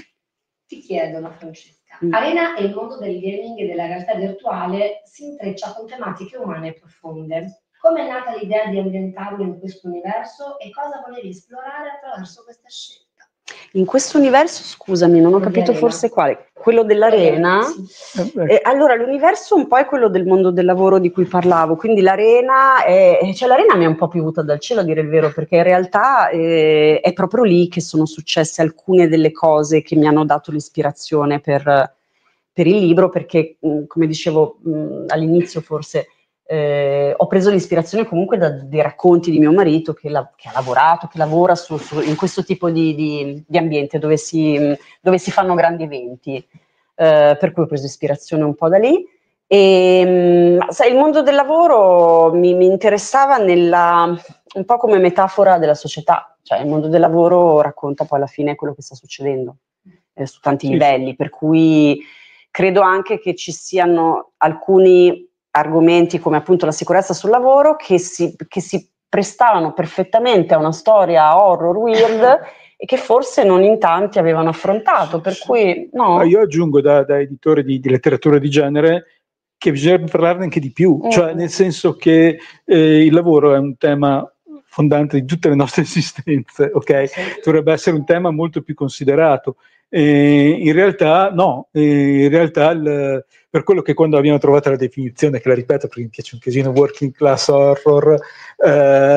Ti chiedono, Francesca, Mm. Arena e il mondo del gaming e della realtà virtuale si intreccia con tematiche umane e profonde. Come è nata l'idea di ambientarlo in questo universo e cosa volevi esplorare attraverso questa scelta? In questo universo, scusami, non ho Quello di capito Arena. forse quale. Quello dell'arena? Sì. Eh, Eh, allora, l'universo un po' è quello del mondo del lavoro di cui parlavo, quindi l'arena, è, cioè l'arena mi è un po' piovuta dal cielo, a dire il vero, perché in realtà eh, è proprio lì che sono successe alcune delle cose che mi hanno dato l'ispirazione per, per il libro, perché mh, come dicevo mh, all'inizio forse, eh, ho preso l'ispirazione comunque da dei racconti di mio marito che, la- che ha lavorato, che lavora su, su- in questo tipo di, di- di ambiente dove si, mh, dove si fanno grandi eventi. Eh, per cui ho preso ispirazione un po' da lì. E, mh, sai, il mondo del lavoro mi, mi interessava nella, un po' come metafora della società, cioè il mondo del lavoro racconta poi alla fine quello che sta succedendo eh, su tanti Sì. livelli, per cui credo anche che ci siano alcuni argomenti come appunto la sicurezza sul lavoro che si, che si prestavano perfettamente a una storia horror weird e che forse non in tanti avevano affrontato, per cui no. Ah, io aggiungo da, da editore di, di letteratura di genere che bisogna parlarne anche di più, Mm. cioè nel senso che eh, il lavoro è un tema fondante di tutte le nostre esistenze, ok? Sì. Dovrebbe essere un tema molto più considerato. E in realtà no, e in realtà il, per quello che quando abbiamo trovato la definizione, che la ripeto perché mi piace un casino, working class horror, eh,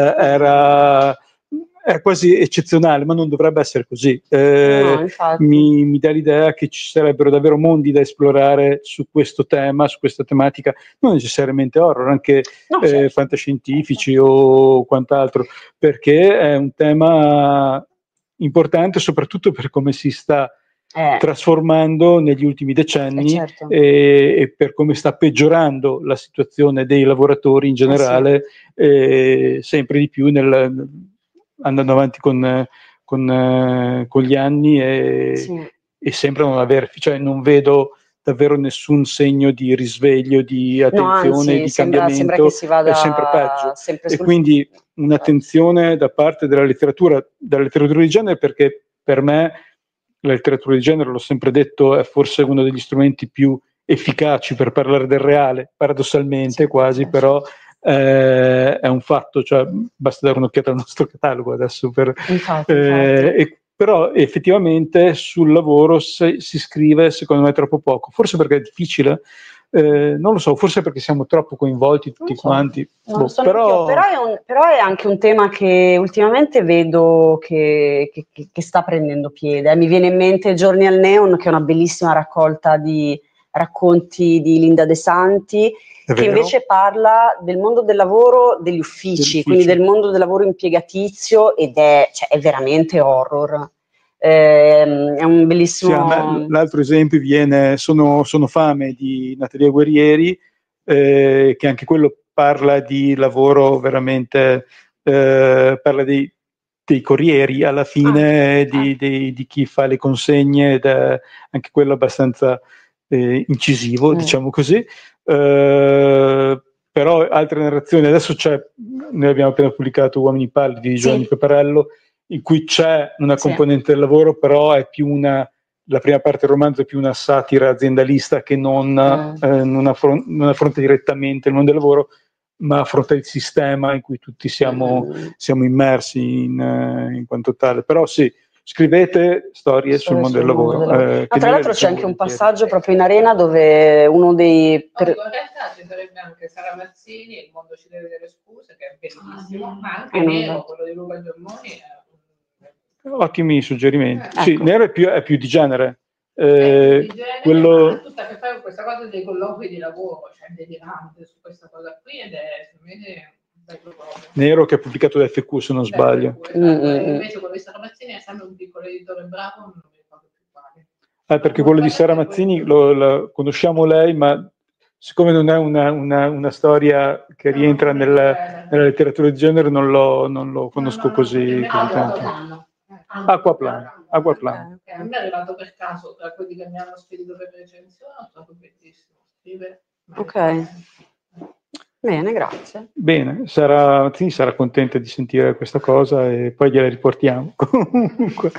era è quasi eccezionale, ma non dovrebbe essere così. Eh, No, infatti. mi, mi dà l'idea che ci sarebbero davvero mondi da esplorare su questo tema, su questa tematica, non necessariamente horror, anche No, eh, certo. fantascientifici o quant'altro, perché è un tema importante soprattutto per come si sta Eh, trasformando negli ultimi decenni eh, certo. e, e per come sta peggiorando la situazione dei lavoratori in generale, eh, sempre di più nel, andando avanti con, con, eh, con gli anni e, Sì. e sembra non aver, cioè non vedo davvero nessun segno di risveglio, di No, attenzione, anzi, di sembra, cambiamento, sembra che si vada è sempre peggio. sempre E sul- quindi un'attenzione da parte della letteratura, della letteratura di genere, perché per me la letteratura di genere, l'ho sempre detto, è forse uno degli strumenti più efficaci per parlare del reale, paradossalmente sì, quasi, sì. Però eh, è un fatto, cioè basta dare un'occhiata al nostro catalogo adesso per, infatti, eh, infatti. E, però effettivamente sul lavoro si, si scrive secondo me troppo poco, forse perché è difficile, eh, non lo so, forse perché siamo troppo coinvolti tutti so. quanti. Non boh, lo so però... però, è un, però è anche un tema che ultimamente vedo che, che, che sta prendendo piede. Mi viene in mente Giorni al Neon, che è una bellissima raccolta di racconti di Linda De Santi, È che vero. invece parla del mondo del lavoro, degli uffici, quindi del mondo del lavoro impiegatizio, ed è, cioè, è veramente horror. Eh, è un bellissimo... Sì, a me, l'altro esempio viene Sono, sono fame di Natalia Guerrieri, eh, che anche quello parla di lavoro veramente, eh, parla dei, dei corrieri alla fine, ah, di, ah. Di, di chi fa le consegne, ed è anche quello abbastanza eh, incisivo, mm. diciamo così. Uh, però altre narrazioni, adesso c'è, noi abbiamo appena pubblicato Uomini Pallidi di Giovanni sì. Peparello, in cui c'è una sì. componente del lavoro, però è più una, la prima parte del romanzo è più una satira aziendalista che non, mm. eh, non, affron- non affronta direttamente il mondo del lavoro, ma affronta il sistema in cui tutti siamo, mm. siamo immersi in, in quanto tale. Però sì, scrivete storie sul mondo del lavoro. Mondo del lavoro. Eh, no, tra l'altro c'è anche un passaggio proprio in Arena dove uno dei... Per... No, in realtà ci sarebbe anche Sara Mazzini, Il mondo ci deve delle scuse, che è bellissimo, ma anche eh, Nero, quello di Luca Giammoni. È... Ottimi suggerimenti. Eh, sì, ecco. Nero è più, è più di genere. Eh, eh, di genere, quello... ma tu stai per fare questa cosa dei colloqui di lavoro, cioè delirante su questa cosa qui, ed è... Nero, che è pubblicato da F Q se non F Q, sbaglio. Esatto. Mm-hmm. Invece quello di Sara Mazzini è sempre un piccolo editore bravo, non mi ricordo più quale. Eh, perché quello di Sara Mazzini lo, lo conosciamo lei, ma siccome non è una, una, una storia che rientra no, nella, nella letteratura di genere, non lo, non lo conosco no, no, così, no, così tanto. Acquaplan. Acquaplan. A me è arrivato per caso, tra quelli che mi hanno spedito per recensione, è stato bellissimo. Scrive, ok. Bene, grazie. Bene, Sara Mazzini sarà contenta di sentire questa cosa e poi gliela riportiamo. Comunque.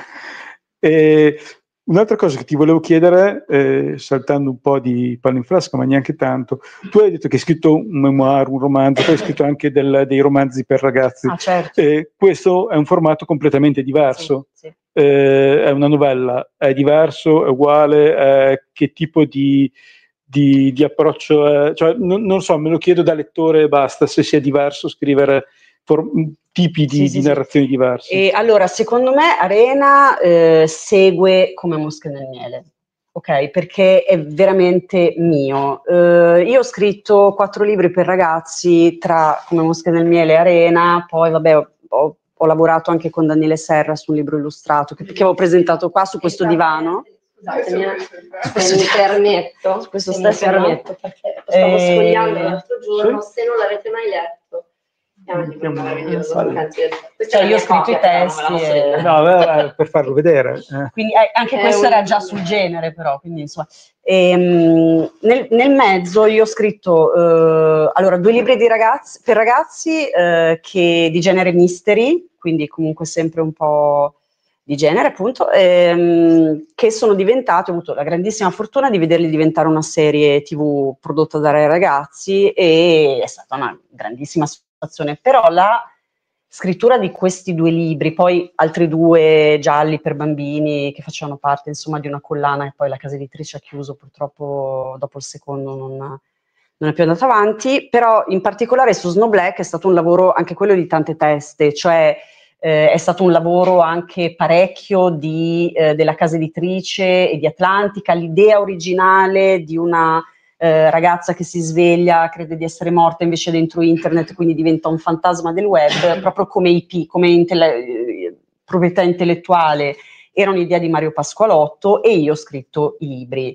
E un'altra cosa che ti volevo chiedere, eh, saltando un po' di palo in frasca, ma neanche tanto, tu hai detto che hai scritto un memoir, un romanzo, poi hai scritto anche del, dei romanzi per ragazzi. Ah, certo. Eh, questo è un formato completamente diverso. Sì, sì. Eh, è una novella, è diverso, è uguale, è che tipo di... Di, di approccio, eh, cioè, non, non so, me lo chiedo da lettore e basta, se sia diverso scrivere for- tipi di, sì, di sì, narrazioni sì. diverse. E allora, secondo me Arena eh, segue Come mosche nel miele, ok? Perché è veramente mio. Eh, io ho scritto quattro libri per ragazzi tra Come mosche nel miele e Arena, poi vabbè ho, ho, ho lavorato anche con Daniele Serra su un libro illustrato che, che avevo presentato qua su questo divano. Scusatemi, se mi permetto, su questo se stesso mi permetto, perché lo stavo eh, sfogliando l'altro giorno, sì? se non l'avete mai letto. È un libro meraviglioso. Cioè, io ho scritto i testi e... no, beh, per farlo vedere. Eh. Quindi eh, anche è questo un... era già sul genere, però, quindi insomma. E, um, nel, nel mezzo io ho scritto uh, allora due libri di ragazzi, per ragazzi uh, che di genere mystery, quindi comunque sempre un po' di genere appunto, ehm, che sono diventati, ho avuto la grandissima fortuna di vederli diventare una serie tivù prodotta da Rai Ragazzi e è stata una grandissima soddisfazione, però la scrittura di questi due libri, poi altri due gialli per bambini che facevano parte insomma di una collana e poi la casa editrice ha chiuso purtroppo dopo il secondo, non, non è più andata avanti, però in particolare su Snow Black è stato un lavoro anche quello di tante teste, cioè Eh, è stato un lavoro anche parecchio di, eh, della casa editrice e di Atlantica, l'idea originale di una eh, ragazza che si sveglia, crede di essere morta invece dentro internet, quindi diventa un fantasma del web, proprio come I P, come intelle- eh, proprietà intellettuale, era un'idea di Mario Pasqualotto e io ho scritto i libri.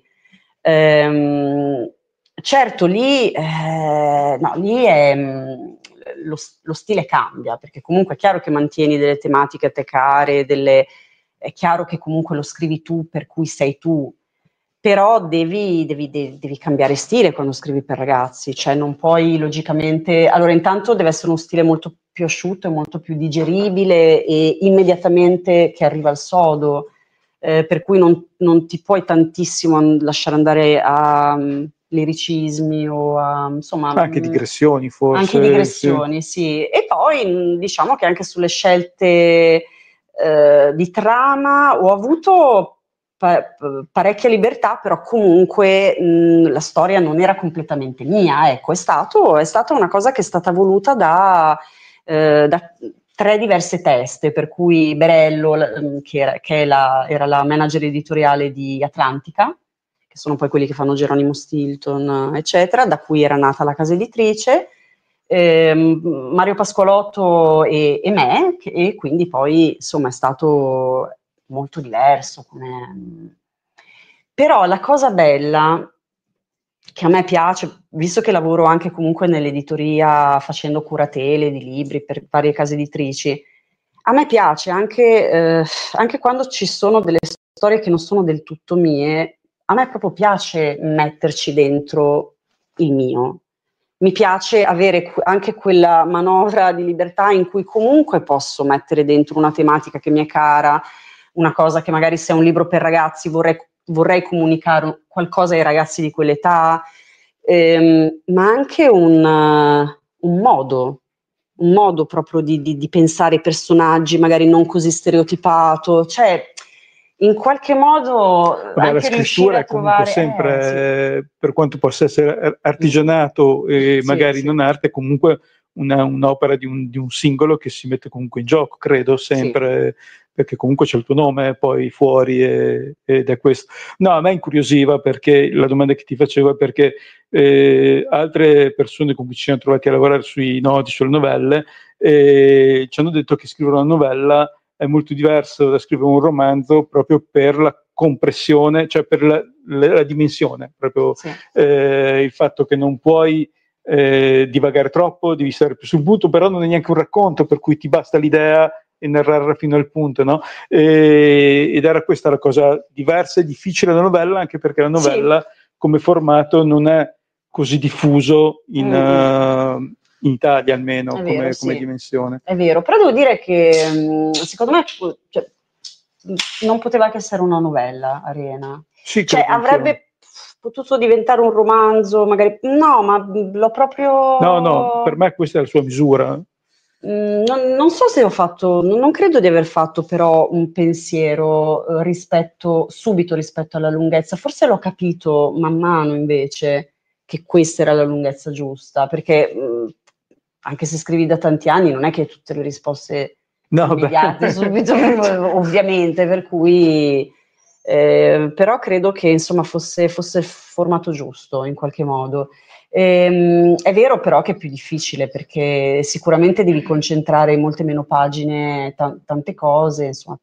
Ehm, certo lì, eh, no, lì è... Lo, lo stile cambia, perché comunque è chiaro che mantieni delle tematiche a te care, delle, è chiaro che comunque lo scrivi tu per cui sei tu, però devi, devi, devi, devi cambiare stile quando scrivi per ragazzi, cioè non puoi logicamente, allora intanto deve essere uno stile molto più asciutto e molto più digeribile e immediatamente che arriva al sodo, eh, per cui non, non ti puoi tantissimo an- lasciare andare a um, liricismi o a, insomma... Anche digressioni forse. Anche digressioni, sì. sì. E poi mh, diciamo che anche sulle scelte eh, di trama ho avuto pa- parecchia libertà, però comunque mh, la storia non era completamente mia, ecco, è stato, è stata una cosa che è stata voluta da, eh, da tre diverse teste, per cui Berello, l- che, era, che è la, era la manager editoriale di Atlantica, che sono poi quelli che fanno Geronimo Stilton, eccetera, da cui era nata la casa editrice, ehm, Mario Pascolotto e, e me, che, e quindi poi insomma è stato molto diverso. Come... Però la cosa bella che a me piace, visto che lavoro anche comunque nell'editoria facendo curatele di libri per varie case editrici, a me piace anche, eh, anche quando ci sono delle storie che non sono del tutto mie, a me proprio piace metterci dentro il mio. Mi piace avere anche quella manovra di libertà in cui comunque posso mettere dentro una tematica che mi è cara, una cosa che magari se è un libro per ragazzi vorrei, vorrei comunicare qualcosa ai ragazzi di quell'età, ehm, ma anche un, uh, un modo, un modo proprio di, di, di pensare i personaggi, magari non così stereotipato, cioè in qualche modo Vabbè, anche la riuscire scrittura a è comunque trovare sempre, eh, sì. eh, per quanto possa essere artigianato e Sì, magari sì. non arte, comunque una, un'opera di un, di un singolo che si mette comunque in gioco, credo sempre, sì. Perché comunque c'è il tuo nome poi fuori e, ed è questo. No, a me incuriosiva perché la domanda che ti facevo è perché eh, altre persone con cui ci siamo trovati a lavorare sui nodi, sulle novelle, eh, ci hanno detto che scrivere una novella è molto diverso da scrivere un romanzo proprio per la compressione, cioè per la, la, la dimensione, proprio sì. eh, il fatto che non puoi eh, divagare troppo, devi stare più sul punto, però non è neanche un racconto per cui ti basta l'idea e narrarla fino al punto, no? E, ed era questa la cosa diversa e difficile della novella, anche perché la novella sì. come formato non è così diffuso in, mm-hmm. uh, in Italia almeno, vero, come, sì. come dimensione. È vero, però devo dire che mh, secondo me cioè, non poteva che essere una novella, Arena. Sì, cioè avrebbe potuto diventare un romanzo, magari no, ma l'ho proprio... No, no, per me questa è la sua misura. Non, non so se ho fatto, non credo di aver fatto però un pensiero rispetto, subito rispetto alla lunghezza, forse l'ho capito man mano invece che questa era la lunghezza giusta, perché mh, anche se scrivi da tanti anni non è che hai tutte le risposte no, immediate, beh. subito, ovviamente, per cui eh, però credo che insomma fosse, fosse il formato giusto in qualche modo. Ehm, è vero però che è più difficile perché sicuramente devi concentrare in molte meno pagine t- tante cose, insomma,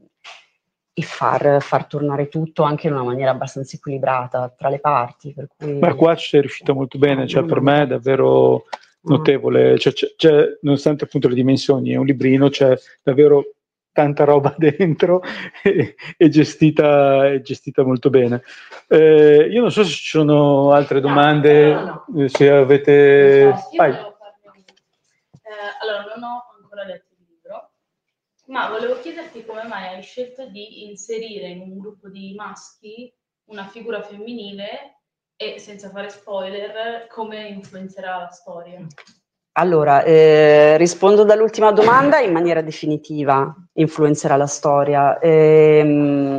e far, far tornare tutto anche in una maniera abbastanza equilibrata tra le parti. Per cui... Ma qua ci sei riuscita molto bene, cioè per me è davvero notevole, cioè, c'è, c'è, nonostante appunto le dimensioni, è un librino, c'è davvero tanta roba dentro e, e gestita, è gestita molto bene. Eh, io non so se ci sono altre domande, no, no, no. se avete... No, io volevo farne una. Eh, allora, non ho ancora letto il libro, ma volevo chiederti come mai hai scelto di inserire in un gruppo di maschi una figura femminile e, senza fare spoiler, come influenzerà la storia. Allora, eh, rispondo dall'ultima domanda in maniera definitiva, influenzerà la storia. Ehm,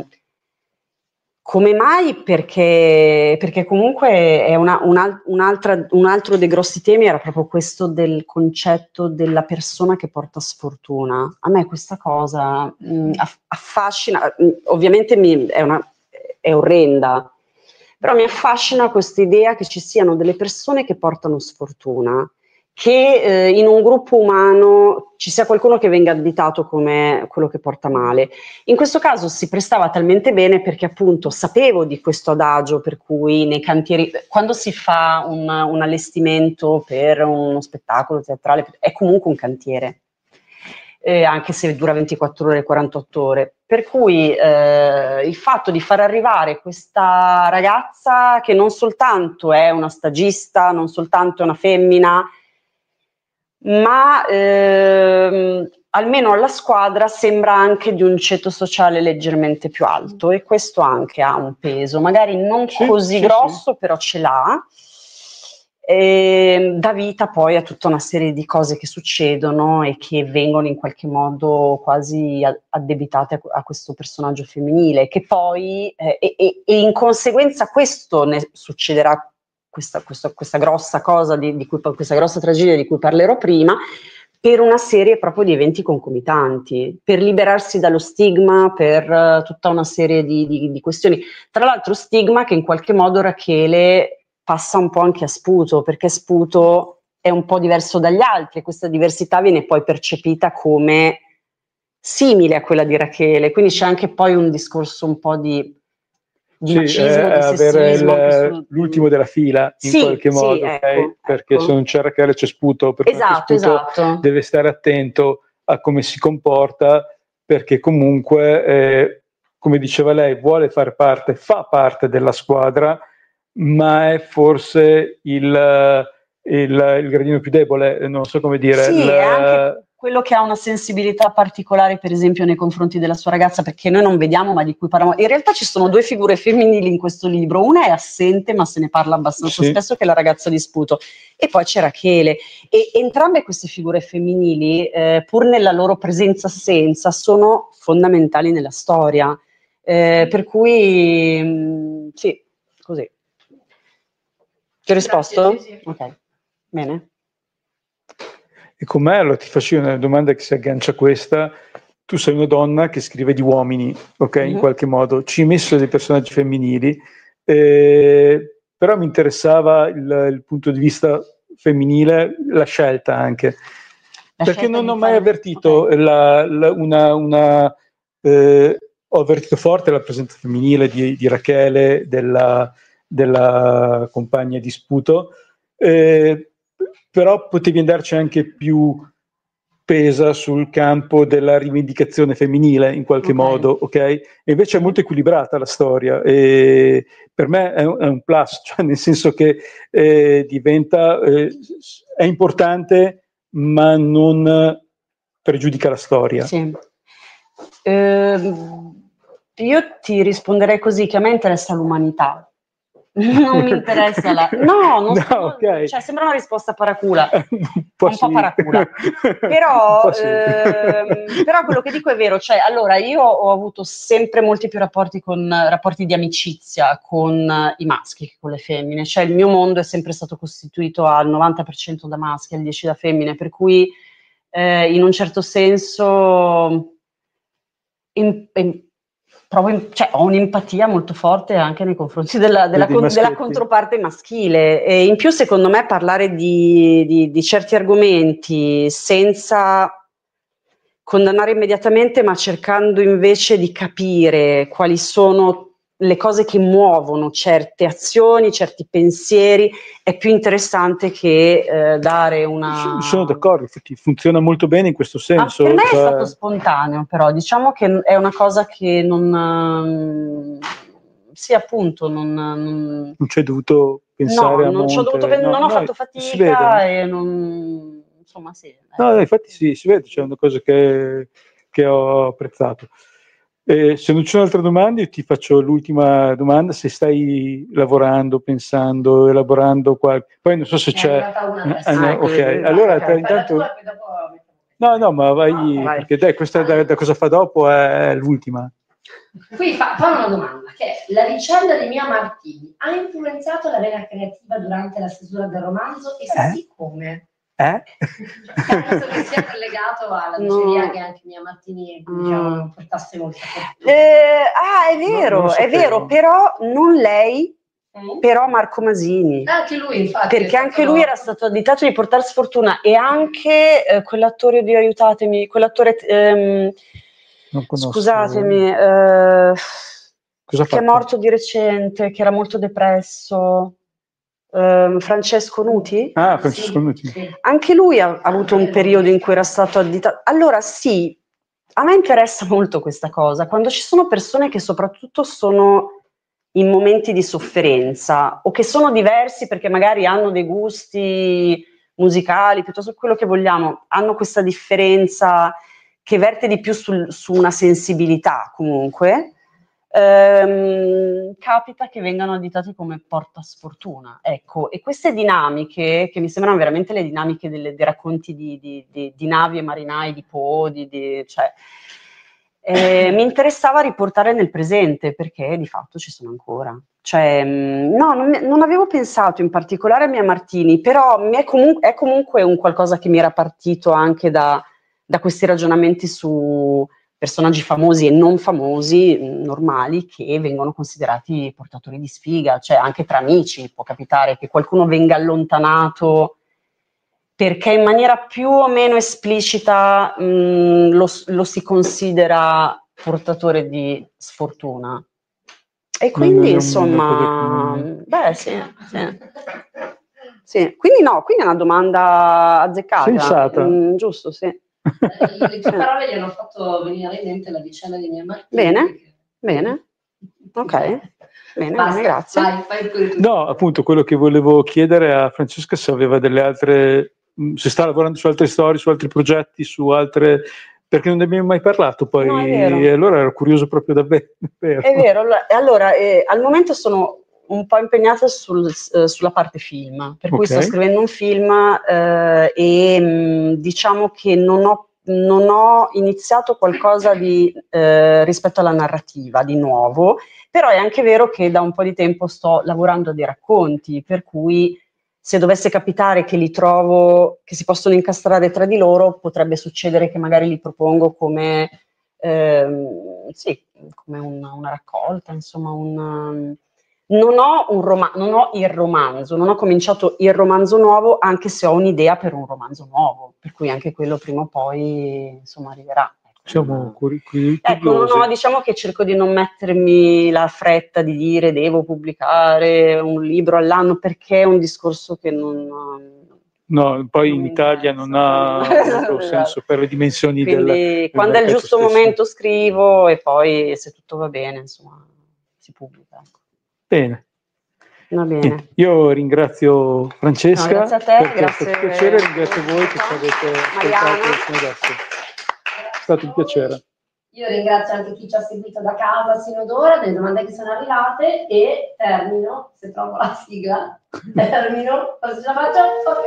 come mai? Perché, perché comunque è una, un, un'altra, un altro dei grossi temi era proprio questo del concetto della persona che porta sfortuna. A me questa cosa mh, affascina, mh, ovviamente mi, è, una, è orrenda, però mi affascina questa idea che ci siano delle persone che portano sfortuna, che eh, in un gruppo umano ci sia qualcuno che venga additato come quello che porta male. In questo caso si prestava talmente bene perché appunto sapevo di questo adagio per cui nei cantieri, quando si fa un, un allestimento per uno spettacolo teatrale, è comunque un cantiere, eh, anche se dura ventiquattro ore, quarantotto ore. Per cui eh, il fatto di far arrivare questa ragazza che non soltanto è una stagista, non soltanto è una femmina, ma ehm, almeno alla squadra sembra anche di un ceto sociale leggermente più alto, e questo anche ha un peso, magari non Sì, così sì, grosso, però ce l'ha. E dà vita poi a tutta una serie di cose che succedono e che vengono in qualche modo quasi addebitate a, a questo personaggio femminile, che poi eh, e, e in conseguenza questo ne succederà, questa, questa, questa grossa cosa di, di cui, questa grossa tragedia di cui parlerò prima, per una serie proprio di eventi concomitanti, per liberarsi dallo stigma, per uh, tutta una serie di, di, di questioni. Tra l'altro stigma che in qualche modo Rachele passa un po' anche a Sputo, perché Sputo è un po' diverso dagli altri e questa diversità viene poi percepita come simile a quella di Rachele, quindi c'è anche poi un discorso un po' di, di sì, macismo, eh, di avere sessismo. il- sul- l'ultimo della fila in Sì, qualche sì, modo, ok? ecco, Perché ecco. se non c'è Rachele c'è Sputo, per cui anche Esatto, Sputo esatto. deve stare attento a come si comporta, perché comunque, eh, come diceva lei, vuole fare parte, fa parte della squadra, ma è forse il, il, il gradino più debole, non so come dire. Sì, il- è anche quello che ha una sensibilità particolare, per esempio, nei confronti della sua ragazza, perché noi non vediamo, ma di cui parliamo. In realtà ci sono due figure femminili in questo libro, una è assente, ma se ne parla abbastanza Sì. spesso, che è la ragazza di Sputo, e poi c'è Rachele. E entrambe queste figure femminili, eh, pur nella loro presenza-assenza, sono fondamentali nella storia. Eh, per cui, mh, sì, così. Ti ho risposto? Grazie, sì, sì. Ok, bene. E con me, allora ti faccio una domanda che si aggancia a questa. Tu sei una donna che scrive di uomini, ok? In Mhm. qualche modo. Ci hai messo dei personaggi femminili, eh, però mi interessava il, il punto di vista femminile, la scelta anche. La Perché scelta non di ho mai fare- avvertito ok. la- la- una... una eh, ho avvertito forte la presenza femminile di, di Rachele, della, della compagna di Sputo, eh, però potevi andarci anche più pesa sul campo della rivendicazione femminile in qualche Ok. modo, ok? E invece è molto equilibrata la storia e per me è un, è un plus, cioè nel senso che eh, diventa, eh, è importante ma non pregiudica la storia. Sì. Ehm, io ti risponderei così, che a me interessa l'umanità. Non mi interessa la... No, non No, so- ok. cioè, sembra una risposta paracula. un po', Un po' sì. paracula. Un Però, po' sì. ehm, però quello che dico è vero, cioè allora io ho avuto sempre molti più rapporti con rapporti di amicizia con eh, i maschi che con le femmine, cioè il mio mondo è sempre stato costituito al novanta per cento da maschi, al dieci per cento da femmine, per cui eh, in un certo senso in- in- provo in- cioè, ho un'empatia molto forte anche nei confronti della, della Dei con- della maschietti. controparte maschile, e in più secondo me parlare di, di- di certi argomenti senza condannare immediatamente, ma cercando invece di capire quali sono le cose che muovono certe azioni, certi pensieri, è più interessante che eh, dare una... Sono d'accordo, infatti funziona molto bene in questo Ah, senso. per me è cioè- stato spontaneo, però diciamo che è una cosa che non... Sì, appunto, non... non non c'è dovuto pensare no, a non ci ho monte. dovuto pen- no, non ho no, fatto si vede. fatica e non... Insomma, sì. No, eh. no, infatti sì, si vede, c'è una cosa che, che ho apprezzato. Eh, se non ci sono altre domande, io ti faccio l'ultima domanda, se stai lavorando, pensando, elaborando qualche... Poi non so se È c'è... arrivata una Ah, adesso. no, Ah, ecco, ok, vedi. allora Ok. tra- intanto... No, no, ma vai, No, vai. perché dai, questa da, da cosa fa dopo è l'ultima. Qui fa, fa una domanda, che è: la vicenda di Mia Martini ha influenzato la vena creativa durante la stesura del romanzo e se Eh? sì, come? Eh? Penso che sia collegato alla No. diceria che anche Mia Martini, diciamo, non portasse molta fortuna. Eh, ah, è No, non vero, lo è sapevo. vero, però non lei, Mm? però Marco Masini. Anche lui, infatti. è Perché stato- anche lui era stato additato di portare sfortuna, e anche eh, quell'attore di aiutatemi, quell'attore ehm, Non conosco. scusatemi, eh, Cosa ha che è fatto? morto di recente, che era molto depresso, ehm, Francesco Nuti. Ah, Francesco Nuti. Sì. Anche lui ha, ha avuto un periodo in cui era stato additato. Allora sì, a me interessa molto questa cosa, quando ci sono persone che soprattutto sono in momenti di sofferenza o che sono diversi perché magari hanno dei gusti musicali, piuttosto che quello che vogliamo, hanno questa differenza che verte di più sul, su una sensibilità comunque, ehm, capita che vengano additati come porta sfortuna, ecco, e queste dinamiche, che mi sembrano veramente le dinamiche delle, dei racconti di, di, di, di navi e marinai, di Poe, di, di, cioè, eh, mi interessava riportare nel presente, perché di fatto ci sono ancora. Cioè, no, non, non avevo pensato in particolare a Mia Martini, però mi è, comun- è comunque un qualcosa che mi era partito anche da, da questi ragionamenti su personaggi famosi e non famosi, normali, che vengono considerati portatori di sfiga, cioè anche tra amici può capitare che qualcuno venga allontanato perché in maniera più o meno esplicita mh, lo, lo si considera portatore di sfortuna. E quindi insomma, beh sì, sì. Sì. Quindi no, quindi è una domanda azzeccata. Sensata. Mm, giusto, sì. Le tue parole gli hanno fatto venire in mente la vicenda di Mia Martini. Bene, bene, ok, bene, Basta, bene, grazie. vai, fai pure tu. No, appunto, quello che volevo chiedere a Francesca se aveva delle altre, mh, se sta lavorando su altre storie, su altri progetti, su altre, perché non ne abbiamo mai parlato poi, No, è vero. e allora ero curioso proprio davvero. Vero. È vero, allora, allora eh, al momento sono un po' impegnata sul, eh, sulla parte film, per cui Ok. sto scrivendo un film eh, e mh, diciamo che non ho, non ho iniziato qualcosa di, eh, rispetto alla narrativa di nuovo, però è anche vero che da un po' di tempo sto lavorando a dei racconti, per cui se dovesse capitare che li trovo, che si possono incastrare tra di loro, potrebbe succedere che magari li propongo come, ehm, sì, come una, una raccolta, insomma, un... Non ho, un roma- non ho il romanzo, non ho cominciato il romanzo nuovo, anche se ho un'idea per un romanzo nuovo, per cui anche quello prima o poi, insomma, arriverà. Siamo curi- curi- Ecco, non curiosi. ho, diciamo che cerco di non mettermi la fretta di dire devo pubblicare un libro all'anno, perché è un discorso che non... No, poi non in mi Italia interessa. non ha molto Esatto. senso per le dimensioni del, Quindi del quando è il mercato giusto stesso. momento scrivo e poi se tutto va bene, insomma, si pubblica. Ecco. Bene. Va bene. Niente, io ringrazio Francesca No, grazie a te, per grazie questo piacere, ringrazio voi che ci avete Mariana. ascoltato fino adesso. È stato un piacere. Io ringrazio anche chi ci ha seguito da casa sino ad ora, delle domande che sono arrivate, e termino, se trovo la sigla, termino, cosa ce la faccio? Ok.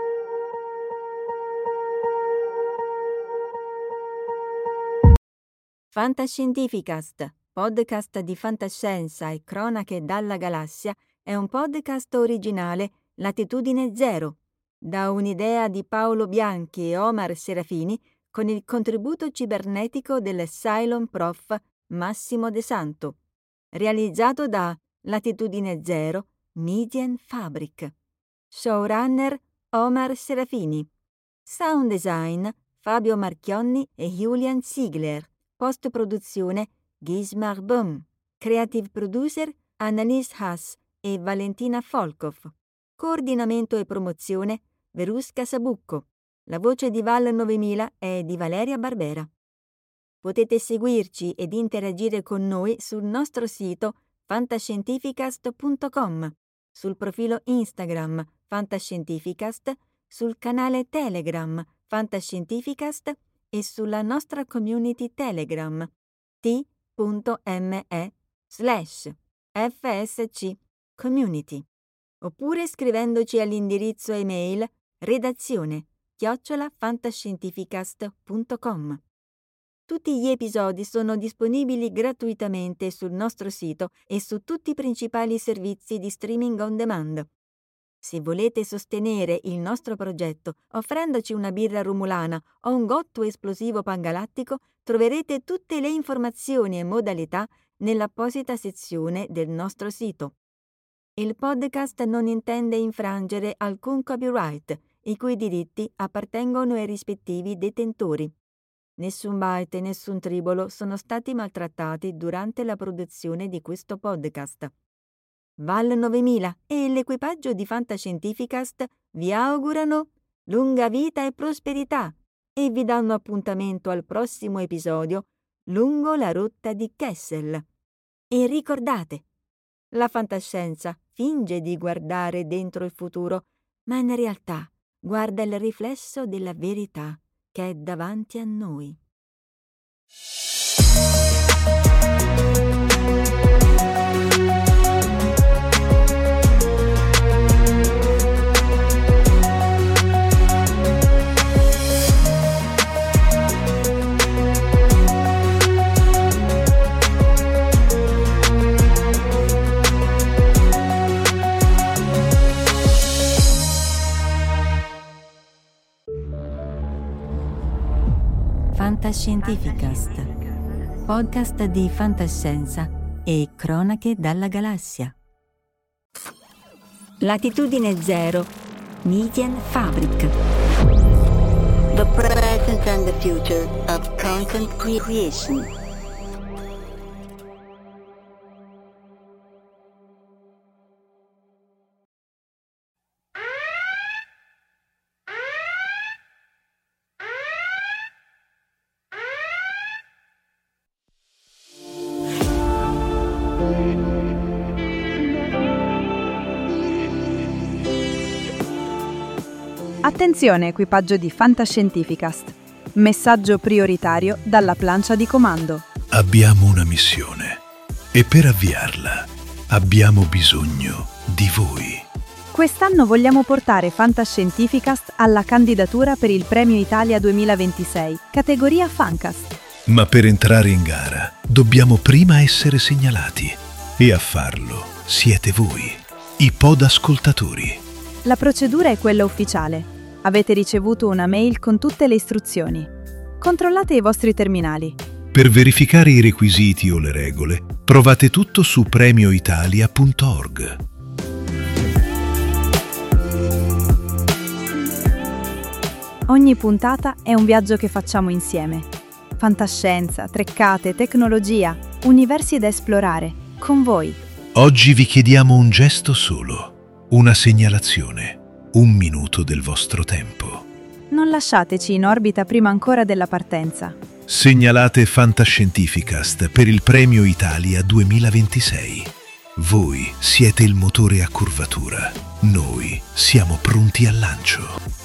Fantascientificast, podcast di fantascienza e cronache dalla galassia, è un podcast originale Latitudine Zero, da un'idea di Paolo Bianchi e Omar Serafini, con il contributo cibernetico del Cylon Prof Massimo De Santo, realizzato da Latitudine Zero Median Fabric. Showrunner Omar Serafini. Sound design Fabio Marchionni e Julian Ziegler. Post-produzione Gismar Böhm. Creative producer Annalise Haas e Valentina Folkov. Coordinamento e promozione Verusca Sabucco. La voce di Val novemila è di Valeria Barbera. Potete seguirci ed interagire con noi sul nostro sito fantascientificast punto com, sul profilo Instagram Fantascientificast, sul canale Telegram Fantascientificast e sulla nostra community Telegram t.me slash fsc community, oppure scrivendoci all'indirizzo email redazione chiocciola fantascientificast punto com. Tutti gli episodi sono disponibili gratuitamente sul nostro sito e su tutti i principali servizi di streaming on demand. Se volete sostenere il nostro progetto offrendoci una birra rumulana o un gotto esplosivo pangalattico, troverete tutte le informazioni e modalità nell'apposita sezione del nostro sito. Il podcast non intende infrangere alcun copyright, i cui diritti appartengono ai rispettivi detentori. Nessun byte e nessun tribolo sono stati maltrattati durante la produzione di questo podcast. Val novemila e l'equipaggio di Fantascientificast vi augurano lunga vita e prosperità e vi danno appuntamento al prossimo episodio lungo la rotta di Kessel. E ricordate, la fantascienza finge di guardare dentro il futuro, ma in realtà guarda il riflesso della verità che è davanti a noi. Fantascientificast, podcast di fantascienza e cronache dalla galassia. Latitudine zero, Median Fabric. The present and the future of content creation. Attenzione equipaggio di Fantascientificast. Messaggio prioritario dalla plancia di comando. Abbiamo una missione e per avviarla abbiamo bisogno di voi. Quest'anno vogliamo portare Fantascientificast alla candidatura per il Premio Italia duemilaventisei, categoria Fancast. Ma per entrare in gara dobbiamo prima essere segnalati e a farlo siete voi, i podascoltatori. La procedura è quella ufficiale. Avete ricevuto una mail con tutte le istruzioni. Controllate i vostri terminali. Per verificare i requisiti o le regole, provate tutto su premio italia punto org. Ogni puntata è un viaggio che facciamo insieme. Fantascienza, treccate, tecnologia, universi da esplorare, con voi. Oggi vi chiediamo un gesto solo, una segnalazione. Un minuto del vostro tempo. Non lasciateci in orbita prima ancora della partenza. Segnalate Fantascientificast per il Premio Italia duemilaventisei. Voi siete il motore a curvatura. Noi siamo pronti al lancio.